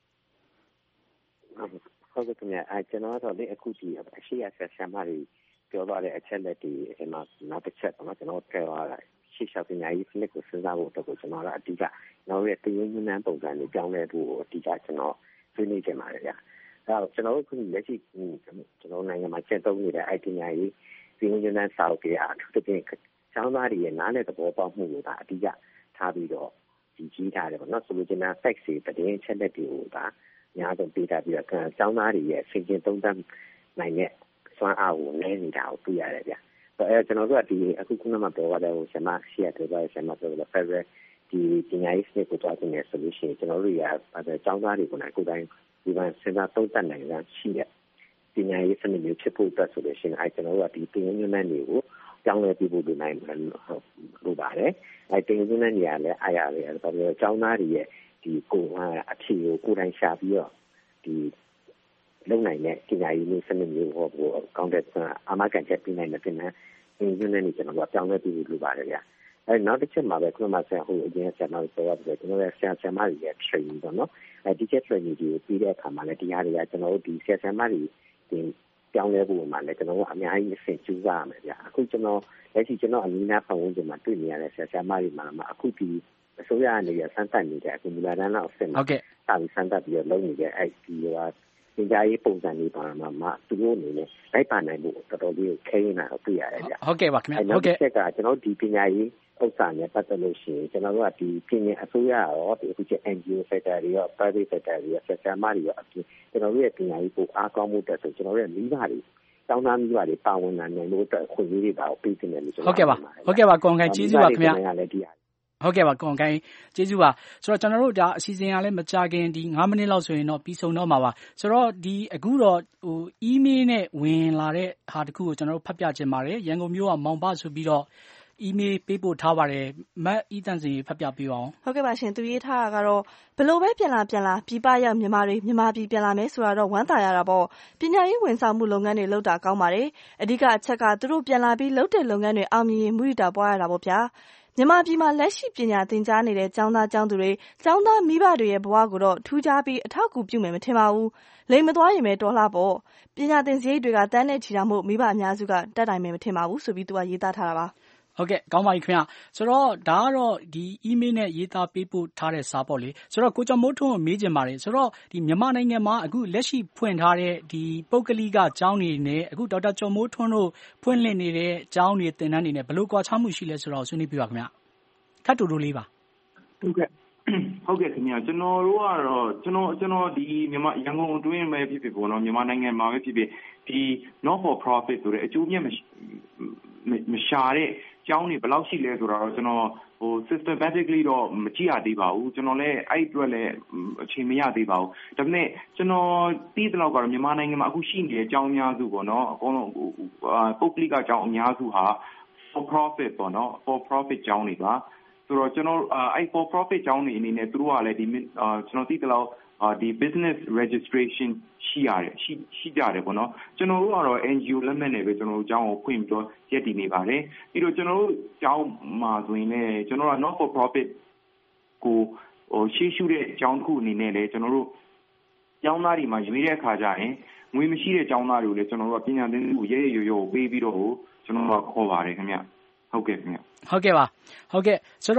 ဟုတ်ကဲ့ခင်ဗျာအဲကျွန်တော်တို့လည်းအခုဒီအရှိရဆက်ဆံမှာပြောသွားတဲ့အချက်လက်တွေအဲမှာနောက်တစ်ချက်တော့ကျွန်တော်ထည့်သွားတာရှေ့လျှောက်ပညာရေးစနစ်ကိုစဉ်းစားဖို့အတွက်ကိုကျွန်တော်ကအဓိကနောက်ရဲ့တင်ယုံညွှန်းနှန်းပုံစံတွေကြောင်းလဲဖို့အဓိကကျွန်တော်ဆွေးနွေးချင်ပါတယ်ဗျာအဲ့တော့ကျွန်တော်တို့ခုလက်ရှိကျွန်တော်နိုင်ငံမှာကျင့်သုံးနေတဲ့ အိုက် တီ ညာရေးဒီလိုမျိုးနဲ့စာအုပ်တွေအထူးသဖြင့်ကျောင်းသားတွေရဲ့နားလည်သဘောပေါက်မှုကိုဒါအဓိကထားပြီးတော့ဒီကြီးထားတယ်ပေါ့နော်ဆိုလိုချင်တာ fact တွေတည်င်းချက်လက်တွေကိုဒါအများဆုံးပေးထားပြီးတော့ကျောင်းသားတွေရဲ့စဉ်းကျင်သုံးသပ်နိုင်တဲ့စွမ်းအားကိုနည်းနေတာကိုတွေ့ရတယ်ဗျ။အဲကျွန်တော်တို့ကဒီအခုခုနကပြောရတဲ့ဟိုဆရာမရှိရတဲ့ဆရာမပြောတဲ့ Federal ဒီပညာရေးစနစ်ကိုတွားတင်တဲ့ solution ကျွန်တော်တို့ရအဲကျောင်းသားတွေကိုလည်းကိုယ်တိုင်ဒီမှာစဉ်းစားသုံးသပ်နိုင်တာရှိတဲ့ပညာရေးစနစ်မျိုးဖြစ်ဖို့အတွက်ဆိုလို့ရှိရင်အဲကျွန်တော်တို့ကဒီပညာရေးနဲ့တွေကိုကျောင်းလဲပြဖို့လုပ်နိုင်လို့ပါတယ်အဲပညာရေးနဲ့နေရာလဲအားရတယ်အဲဒါပြောကျောင်းသားတွေရဲ့ဒီကိုယ်အဖြေကိုကိုယ်တိုင်ရှာပြီးတော့ဒီလုံနိုင်တဲ့ပညာရေးမျိုးစနစ်မျိုးဟောဖို့ကောင်းတဲ့အမှားကန်ချက်ပြနိုင်တဲ့ပညာရေးနဲ့နေကျွန်တော်တို့ကျောင်းလဲပြဖို့လုပ်ပါတယ်ဗျာအဲနောက်တစ်ချက်မှာပဲခုနကဆရာဟိုအရင်ဆရာမပြောရတယ်ကျွန်တော်ရဲ့ဆရာဆရာမတွေရဲ့ training ပေါ့နော်အဲဒီချက် training ကိုပြီးတဲ့အခါမှာလည်းဒီဟာတွေကကျွန်တော်တို့ဒီဆရာဆရာမတွေဒီပြောင်းလဲဖို့မှာလည်းကျွန်တော်တို့အများကြီးအဆင်ကျူးစားရမယ်ဗျာအခုကျွန်တော်လက်ရှိကျွန်တော်အနည်းနာပတ်ဝန်းကျင်မှာတွေ့နေရတဲ့ဆရာဆရာမတွေမှာအခုဒီအစိုးရအနေနဲ့စမ်းသပ်နေတဲ့အခုမူလာတန်းလောက်အဆင့်မှာစာပြီးစမ်းသပ်ပြီးတော့လုပ်နေတဲ့အဲဒီဟာပညာရေးပုံစံတွေပါမှာမှသူတို့အနေနဲ့လိုက်ပါနိုင်ဖို့တော်တော်လေးခဲရင်တာတွေ့ရတယ်ဗျာဟုတ်ကဲ့ပါခင်ဗျာဟုတ်ကဲ့ချက်ကကျွန်တော်ဒီပညာရေးဥစ္စာနဲ့ပတ်သက်လို့ရှိရင်ကျွန်တော်တို့ကဒီပြည်နယ်အစိုးရရောဒီအခုကျ အန် ဂျီ အို sector တွေရော private sector တွေရောဆက်ဆံမတွေရောအပြင်ကျွန်တော်တို့ရဲ့ပညာရေးပိုအားကောင်းမှုတက်ဆိုကျွန်တော်တို့ရဲ့မိဘတွေတောင်းတမိဘတွေပါဝင်နိုင်လို့အတွက်ခွင့်ရေးတွေပါပေးတင်တယ်လို့ကျွန်တော်ဟုတ်ကဲ့ပါဟုတ်ကဲ့ပါကွန်ခိုင်ကျေးဇူးပါခင်ဗျာဟုတ်ကဲ့ပါကွန်ခိုင်ကျေးဇူးပါဆိုတော့ကျွန်တော်တို့ဒါအစီအစဉ်ကလည်းမကြခင်ဒီ၅မိနစ်လောက်ဆိုရင်တော့ပြီးဆုံးတော့မှာပါဆိုတော့ဒီအခုတော့ဟို email နဲ့ဝင်လာတဲ့ဟာတခုကိုကျွန်တော်တို့ဖတ်ပြခြင်းပါတယ်ရန်ကုန်မြို့ကမောင်ဘဆိုပြီးတော့email ပေးပို့ထားပါတယ်မတ်ဤတန်စီဖတ်ပြပေးပါအောင်ဟုတ်ကဲ့ပါရှင်သူရေးထားတာကတော့ဘလို့ပဲပြန်လာပြန်လာပြည်ပရောက်မြန်မာတွေမြန်မာပြည်ပြန်လာမယ်ဆိုတာတော့ဝမ်းသာရတာပေါ့ပညာရေးဝန်ဆောင်မှုလုပ်ငန်းတွေလုပ်တာကောင်းပါတယ်အဓိကအချက်ကသူတို့ပြန်လာပြီးလုပ်တဲ့လုပ်ငန်းတွေအောင်မြင်ရင်မှုရတာပွားရတာပေါ့ဗျာမြန်မာပြည်မှာလက်ရှိပညာသင်ကြားနေတဲ့ကျောင်းသားကျောင်းသူတွေကျောင်းသားမိဘတွေရဲ့ဘဝကိုတော့ထူးခြားပြီးအထောက်အကူပြုမယ်မထင်ပါဘူးလိမ်မသွားရင်ပဲတော်လှပေါ့ပညာသင်စရိတ်တွေကတန်းနဲ့ချီတာမို့မိဘအများစုကတက်တိုင်မယ်မထင်ပါဘူးဆိုပြီးသူကရေးသားထားတာပါဟုတ်ကဲ့ကောင်းပါပြီခင်ဗျဆိုတော့ဒါကတော့ဒီ email နဲ့ရေးသားပေးပို့ထားတဲ့စာပေါ့လေဆိုတော့ကိုကျော်မိုးထွန်းကိုမေးချင်ပါတယ်ဆိုတော့ဒီမြန်မာနိုင်ငံမှာအခုလက်ရှိဖွင့်ထားတဲ့ဒီပုဂ္ဂလိကကျောင်းတွေနဲ့အခုဒေါက်တာကျော်မိုးထွန်းတို့ဖွင့်လှစ်နေတဲ့ကျောင်းတွေသင်တန်းတွေနဲ့ဘယ်လိုကွာခြားမှုရှိလဲဆိုတော့ဆွေးနွေးပြပါခင်ဗျခတ်တူတူလေးပါဟုတ်ကဲ့ဟုတ်ကဲ့ခင်ဗျကျွန်တော်တို့ကတော့ကျွန်တော်ကျွန်တော်ဒီမြန်မာရန်ကုန်အတွင်းပဲဖြစ်ဖြစ်ပေါ့နော်မြန်မာနိုင်ငံမှာပဲဖြစ်ဖြစ်ဒီ not for profit ဆိုတဲ့အကျိုးမြတ်မရှာတဲ့ကျောင်းတွေဘယ်လောက်ရှိလဲဆိုတော့ကျွန်တော်ဟို systematically တော့မကြည့်ရသေးပါဘူးကျွန်တော်လည်းအဲ့အတွက်လည်းအချိန်မရသေးပါဘူးဒါပေမဲ့ကျွန်တော်သိသလောက်ကတော့မြန်မာနိုင်ငံမှာအခုရှိနေတဲ့ကျောင်းအများစုပေါ့နော်အကုန်လုံးပုဂ္ဂလိကကျောင်းအများစုဟာ for profit ပေါ့နော် for profit ကျောင်းတွေပါဆိုတော့ကျွန်တော်အဲ့ for profit ကျောင်းတွေအနေနဲ့သူတို့ကလည်းဒီကျွန်တော်သိသလောက်ဒီ business registration ရှိရတယ်ရှိရှိကြတယ်ပေါ့နော်ကျွန်တော်တို့ကတော့ အန် ဂျီ အို လက်မှတ်နဲ့ပဲကျွန်တော်တို့ကျောင်းကိုဖွင့်ပြီးတော့ရက်တည်နေပါတယ်ပြီးတော့ကျွန်တော်တို့ကျောင်းမှာဆိုရင်လည်းကျွန်တော်တို့ not for profit ကိုဟိုရှေ့ရှုတဲ့ကျောင်းတစ်ခုအနေနဲ့လည်းကျွန်တော်တို့ကျောင်းသားတွေမှာရွေးတဲ့အခါကျရင်ငွေမရှိတဲ့ကျောင်းသားတွေကိုလည်းကျွန်တော်တို့ကပညာသင်မှုရဲရဲရွရွပေးပြီးတော့ကျွန်တော်တို့ကခေါ်ပါတယ်ခင်ဗျဟုတ်ကဲ့ခင်ဗျဟုတ်ကဲ့ပါဟုတ်ကဲ့ဆိုတော့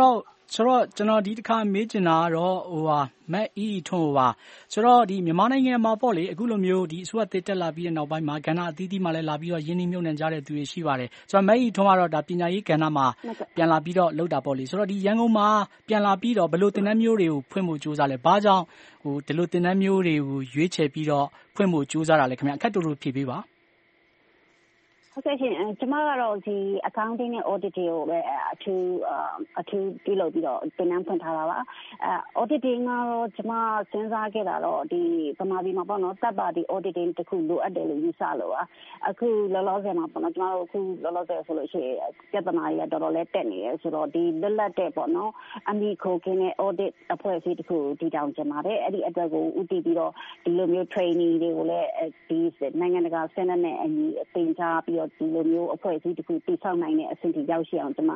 ဆိုတော့ကျွန်တော်ဒီတစ်ခါမေးချင်တာကတော့ဟိုဟာမက်အီထွန်းပါဆိုတော့ဒီမြန်မာနိုင်ငံမှာပေါ့လေအခုလိုမျိုးဒီအစိုးရတစ်တက်လာပြီးတဲ့နောက်ပိုင်းမှာကဏ္ဍအသီးသီးမှာလည်းလာပြီးတော့ရင်းနှီးမြှုပ်နှံကြတဲ့သူတွေရှိပါတယ်ဆိုတော့မက်အီထွန်းကတော့ဒါပညာရေးကဏ္ဍမှာပြန်လာပြီးတော့လုပ်တာပေါ့လေဆိုတော့ဒီရန်ကုန်မှာပြန်လာပြီးတော့ဘယ်လိုသင်တန်းမျိုးတွေကိုဖွင့်ဖို့ကြိုးစားလဲဘာကြောင့်ဟိုဒီလိုသင်တန်းမျိုးတွေကိုရွေးချယ်ပြီးတော့ဖွင့်ဖို့ကြိုးစားတာလဲခင်ဗျအခက်တူတူဖြေပေးပါဟုတ်ကဲ့ရှင်ကျမကတော့ဒီ accounting နဲ့ audit တွေကိုပဲအထူးအထူးပြုလုပ်ပြီးတော့သင်တန်းဖွင့်ထားတာပါအဲ auditing ကတော့ကျမစဉ်းစားခဲ့တာတော့ဒီဗမာပြည်မှာပေါ့နော်တပ်ပါဒီ auditing တခုလိုအပ်တယ်လို့ယူဆလို့ပါအခုလောလောဆယ်မှာပေါ့နော်ကျမတို့အခုလောလောဆယ်ဆိုလို့ရှိရင်ပြဿနာတွေကတော်တော်လေးတက်နေတယ်ဆိုတော့ဒီလွတ်လပ်တဲ့ပေါ့နော်အမိခိုကင်းတဲ့ audit အဖွဲ့အစည်းတခုတည်ထောင်ချင်ပါတယ်အဲ့ဒီအတွက်ကိုဦးတည်ပြီးတော့ဒီလိုမျိုး training တွေကိုလည်းဒီနိုင်ငံတကာစနစ်နဲ့အညီသင်ကြားပြီးဒီလိုမျိုးအဖွဲ့အစည်းတစ်ခုတည်ဆောက်နိုင်တဲ့အဆင့်ထိရောက်ရှိအောင်ကျွန်မ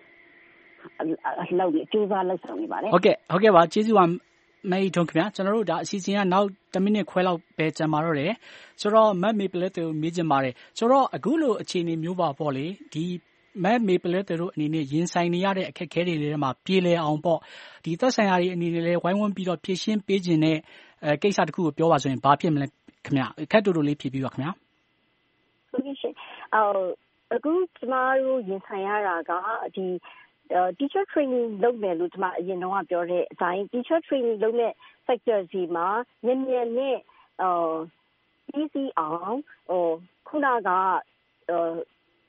လောက်ပြီးကြိုးစားလုပ်ဆောင်နေပါတယ်ဟုတ်ကဲ့ဟုတ်ကဲ့ပါကျေးဇူးပါမေးထုံးခင်ဗျာကျွန်တော်တို့ဒါအစီအစဉ်ကနောက်တစ်မိနစ်ခွဲလောက်ပဲကြာမှာတော့တယ်ဆိုတော့မတ်မေပလက်တို့မေးချင်ပါတယ်ဆိုတော့အခုလိုအခြေအနေမျိုးပါပေါ့လေဒီမတ်မေပလက်တို့အနေနဲ့ရင်ဆိုင်နေရတဲ့အခက်အခဲတွေထဲမှာပြေလည်အောင်ပေါ့ဒီသက်ဆိုင်ရာတွေအနေနဲ့လည်းဝိုင်းဝန်းပြီးတော့ဖြည့်ရှင်းပေးခြင်းနဲ့အဲကိစ္စတစ်ခုကိုပြောပါဆိုရင်ဘာဖြစ်မလဲခင်ဗျာအခက်တူတူလေးဖြည့်ပြီးပါခင်ဗျာဟုတ်ကဲ့ရှင်အော်အခုကျမတို့ရင်ဆိုင်ရတာကဒီ teacher training လုပ်မယ်လို့ကျမအရင်တော့ပြောတဲ့အတိုင်း teacher training လုပ်တဲ့ sector စီမှာနည်းနည်းနဲ့အော် easy အောင်ဟိုခုနကအော်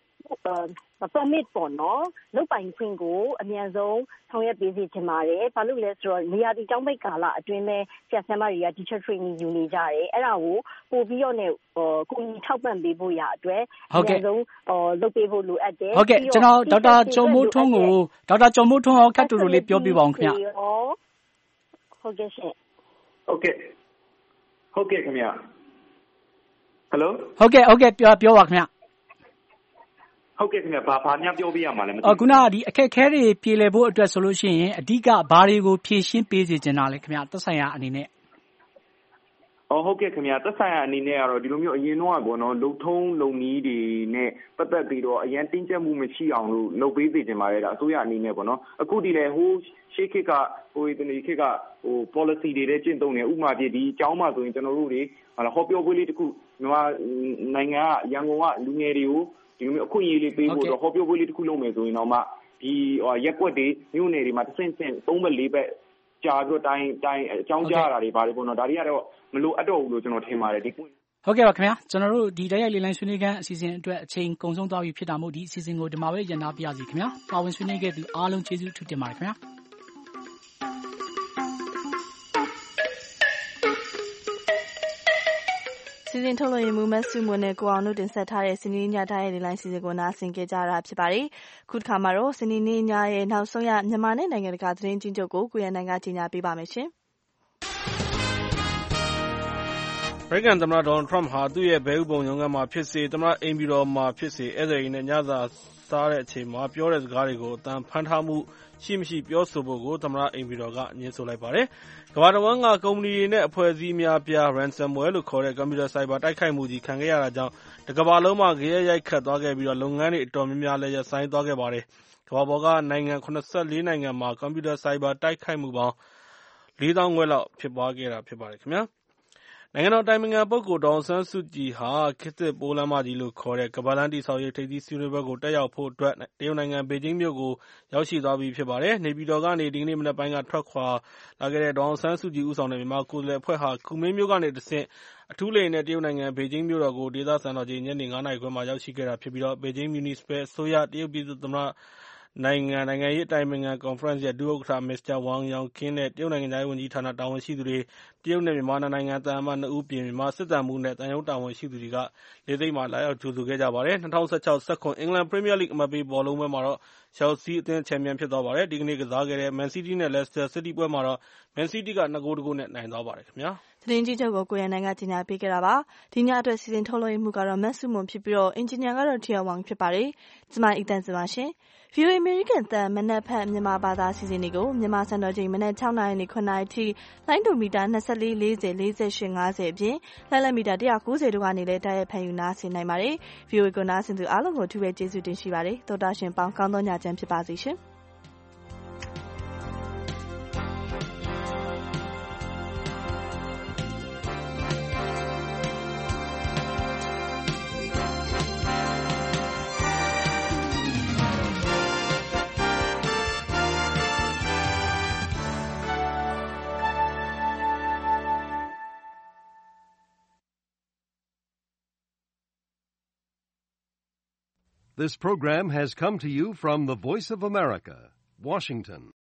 permit ပေါ့နော်လုပ်ပိုင်ခွင့်ကိုအများဆုံးဆောင်ရွက်ပေးစီချင်ပါတယ်ဘာလို့လဲဆိုတော့နေရာဒီကျောင်းပိတ်ကာလအတွင်းမဲ့ဆရာဆရာမတွေက teacher training ယူနေကြတယ်အဲ့ဒါကိုပို့ပြီးတော့ねဟိုကိုကြီးထောက်ပံ့ပေးဖို့ရအတွက်အများဆုံးဟိုလုပ်ပေးဖို့လိုအပ်တယ်ဟုတ်ကဲ့ကျွန်တော်ဒေါက်တာကျော်မိုးထွန်းကိုဒေါက်တာကျော်မိုးထွန်းဟောခက်တူတူလေးပြောပြပါအောင်ခင်ဗျဟုတ်ကဲ့ရှင်ဟုတ်ကဲ့ဟုတ်ကဲ့ခင်ဗျဟယ်လိုဟုတ်ကဲ့ဟုတ်ကဲ့ပြောပြောပါခင်ဗျဟုတ်ကဲ့ခင်ဗျဘာဘာများပြောပြရမှာလဲမသိဘူးအော်ခုနကဒီအခက်ခဲတွေပြေလည်ဖို့အတွက်ဆိုလို့ရှိရင်အဓိကဘာတွေကိုဖြည့်ရှင်းပေးစေချင်တာလဲခင်ဗျသက်ဆိုင်ရာအနေနဲ့အော်ဟုတ်ကဲ့ခင်ဗျသက်ဆိုင်ရာအနေနဲ့ကတော့ဒီလိုမျိုးအရင်တော့ပေါ့နော်လုံထုံးလုံနီးတွေနဲ့ပတ်သက်ပြီးတော့အရင်တင်းကျပ်မှုမရှိအောင်လို့လုပ်ပေးစေချင်ပါတယ်ဒါအစိုးရအနေနဲ့ပေါ့နော်အခုဒီလေဟိုးရှေ့ခေတ်ကဟိုဒီခေတ်ကဟို policy တွေနဲ့ကျင့်သုံးနေဥပမာပြဒီအကြောင်းမှဆိုရင်ကျွန်တော်တို့တွေဟာဟောပြောပွဲလေးတစ်ခုမြန်မာနိုင်ငံကရန်ကုန်ကလူငယ်တွေကိုဒီလိုမျိုးအခုရေးလေးပေးဖို့တော့ဟောပြောပွဲလေးတစ်ခုလုပ်မယ်ဆိုရင်တော့မှဒီရက်ွက်တွေမြို့နယ်တွေမှာတစ်ဆင့်ဆင့်သုံးဘက်လေးဘက်ကြာပြီးတော့တိုင်းတိုင်းအကြောင်းကြားတာတွေပါတယ်ပေါ့နော်ဒါတွေကတော့မလို့အတော့ဘူးလို့ကျွန်တော်ထင်ပါတယ်ဒီဟုတ်ကဲ့ပါခင်ဗျာကျွန်တော်တို့ဒီတိုက်ရိုက်လေးလိုင်းဆွေးနွေးခန်းအစီအစဉ်အတွက်အချိန်ကုန်ဆုံးသွားပြီဖြစ်တာမို့ဒီအစီအစဉ်ကိုဒီမှာပဲရန်နာပြစီခင်ဗျာပါဝင်ဆွေးနွေးခဲ့သူအားလုံးကျေးဇူးထူးတင်ပါတယ်ခင်ဗျာစီစဉ်ထုတ်လွှင့်ရေးမှူးမဆုမွန်နဲ့ကိုအောင်တို့တင်ဆက်ထားတဲ့စနေနေ့ညတိုင်းရဲ့ဒီလိုင်းစီစဉ်ကိုနားဆင်ကြကြတာဖြစ်ပါတယ်။ခုတစ်ခါမှာတော့စနေနေ့ညရဲ့နောက်ဆုံးရမြန်မာနဲ့နိုင်ငံတကာသတင်းချင်းချုပ်ကိုကိုရန်နိုင်ကကြီးညာပေးပါမယ်ရှင်။အမေရိကန်သမ္မတဒေါ်နယ်ထရမ့်ဟာသူ့ရဲ့ဘဲဥပုံရုံးခန်းမှာဖြစ်စေသမ္မတအိမ်ဖြူတော်မှာဖြစ်စေဧည့်သည်တွေနဲ့ညစာစားတဲ့အချိန်မှာပြောတဲ့စကားတွေကိုအသံဖမ်းထားမှုရှိမရှိပြောဆိုဖို့ကိုသမ္မတအိမ်ဖြူတော်ကငြင်းဆိုလိုက်ပါတယ်။ကမ္ဘာတဝန်းကကုမ္ပဏီတွေနဲ့အဖွဲ့အစည်းများပြား ransomware လို့ခေါ်တဲ့ကွန်ပျူတာဆိုင်ဘာတိုက်ခိုက်မှုကြီးခံခဲ့ရတာကြောင့်တကမ္ဘာလုံးမှာဂယက်ရိုက်ခတ်သွားခဲ့ပြီးတော့လုပ်ငန်းတွေအတော်များများလည်းရပ်ဆိုင်းသွားခဲ့ပါတယ်။ကမ္ဘာပေါ်ကနိုင်ငံ၇၄နိုင်ငံမှာကွန်ပျူတာဆိုင်ဘာတိုက်ခိုက်မှုပေါင်းလေးသောင်းခွဲလောက်ဖြစ်ပွားခဲ့တာဖြစ်ပါတယ်ခင်ဗျာ။နိုင်ငံတော်အတိုင်ပင်ခံပုဂ္ဂိုလ်ဒေါ်အောင်ဆန်းစုကြည်ဟာခေတ်သစ်ပိုးလမ်းမကြီးလို့ခေါ်တဲ့ကမ္ဘာလမ်းတည်ဆောက်ရေးထိပ်သီးစည်းဝေးပွဲကိုတက်ရောက်ဖို့အတွက်တရုတ်နိုင်ငံဘေဂျင်းမြို့ကိုရောက်ရှိသွားပြီဖြစ်ပါတယ်။နေပြည်တော်ကနေဒီကနေ့မနက်ပိုင်းကထွက်ခွာလာခဲ့တဲ့ဒေါ်အောင်ဆန်းစုကြည်ဦးဆောင်တဲ့မြန်မာကိုယ်စားလှယ်အဖွဲ့ဟာကူမင်းမြို့ကနေတဆင့်အထူးလေယာဉ်နဲ့တရုတ်နိုင်ငံဘေဂျင်းမြို့တော်ကိုဒေသစံတော်ချိန်ညနေငါးနာရီခွဲမှာရောက်ရှိခဲ့တာဖြစ်ပြီးတော့ဘေဂျင်းမြူနီစပယ်အစိုးရတရုတ်ပြည်သူ့သမ္မတနိုင်ငံနိုင်ငံရေးအတိုင်ပင်ခံကွန်ဖရင့်ရဲ့ဒုဥက္ကဋ္ဌမစ္စတာဝမ်ယောင်ကင်းနဲ့တရုတ်နိုင်ငံသားဝန်ကြီးဌာနတာဝန်ရှိသူတွေတရုတ်နဲ့မြန်မာနိုင်ငံသံအမတ်နှစ်ဦးပြင်မြန်မာစစ်တမ်းမှုနဲ့တန်ရုံးတာဝန်ရှိသူတွေကလေသိမ်းမှာလာရောက်ကြိုဆိုခဲ့ကြပါတယ်။၂၀၁၆ ၁၇ အင်္ဂလန်ပရီးမီယာလိဂ်အမှတ်ပေးဘောလုံးပွဲမှာတော့ချယ်လ်ဆီးအသင်းချန်ပီယံဖြစ်သွားပါတယ်။ဒီကနေ့ကစားခဲ့တဲ့မန်စီးတီးနဲ့လက်စတာစီးတီးပွဲမှာတော့မန်စီးတီးကနှစ်ဂိုးတစ်ဂိုးနဲ့နိုင်သွားပါတယ်ခင်ဗျာ။သတင်းကြီးချုပ်ကိုကိုရန်နိုင်ကကြီးညာပေးခဲ့တာပါ။ဒီညအတွက်စီစဉ်ထုတ်လွှင့်မှုကတော့မတ်စုမွန်ဖြစ်ပြီးတော့အင်ဂျင်နီယာကတော့ထီယာဝမ်ဖြစ်ပါတယ်။ကျမအီတန်စပါရှင်။ဗီအိုအေ American တန်မနက်ဖက်မြန်မာဘာသာစီစဉ်တွေကိုမြန်မာစံတော်ချိန်မနက်၆နာရီနဲ့၇နာရီထိလိုင်းဒိုမီတာ၂၄ ၄၀ ၄၈ ၅၀အပြင်လိုင်းလက်မီတာ၁၉၀တို့ကနေလည်းတိုက်ရိုက်ဖန်ယူနားဆင်နိုင်ပါတယ်။ ဗီအိုအေကိုနားဆင်သူအားလုံးကိုအထူးပဲကျေးဇူးတင်ရှိပါတယ်။သောတာရှင်ပေါင်းကောင်းသောညချမ်းဖြစ်ပါစေရှင်။ This program has come to you from the Voice of America, Washington.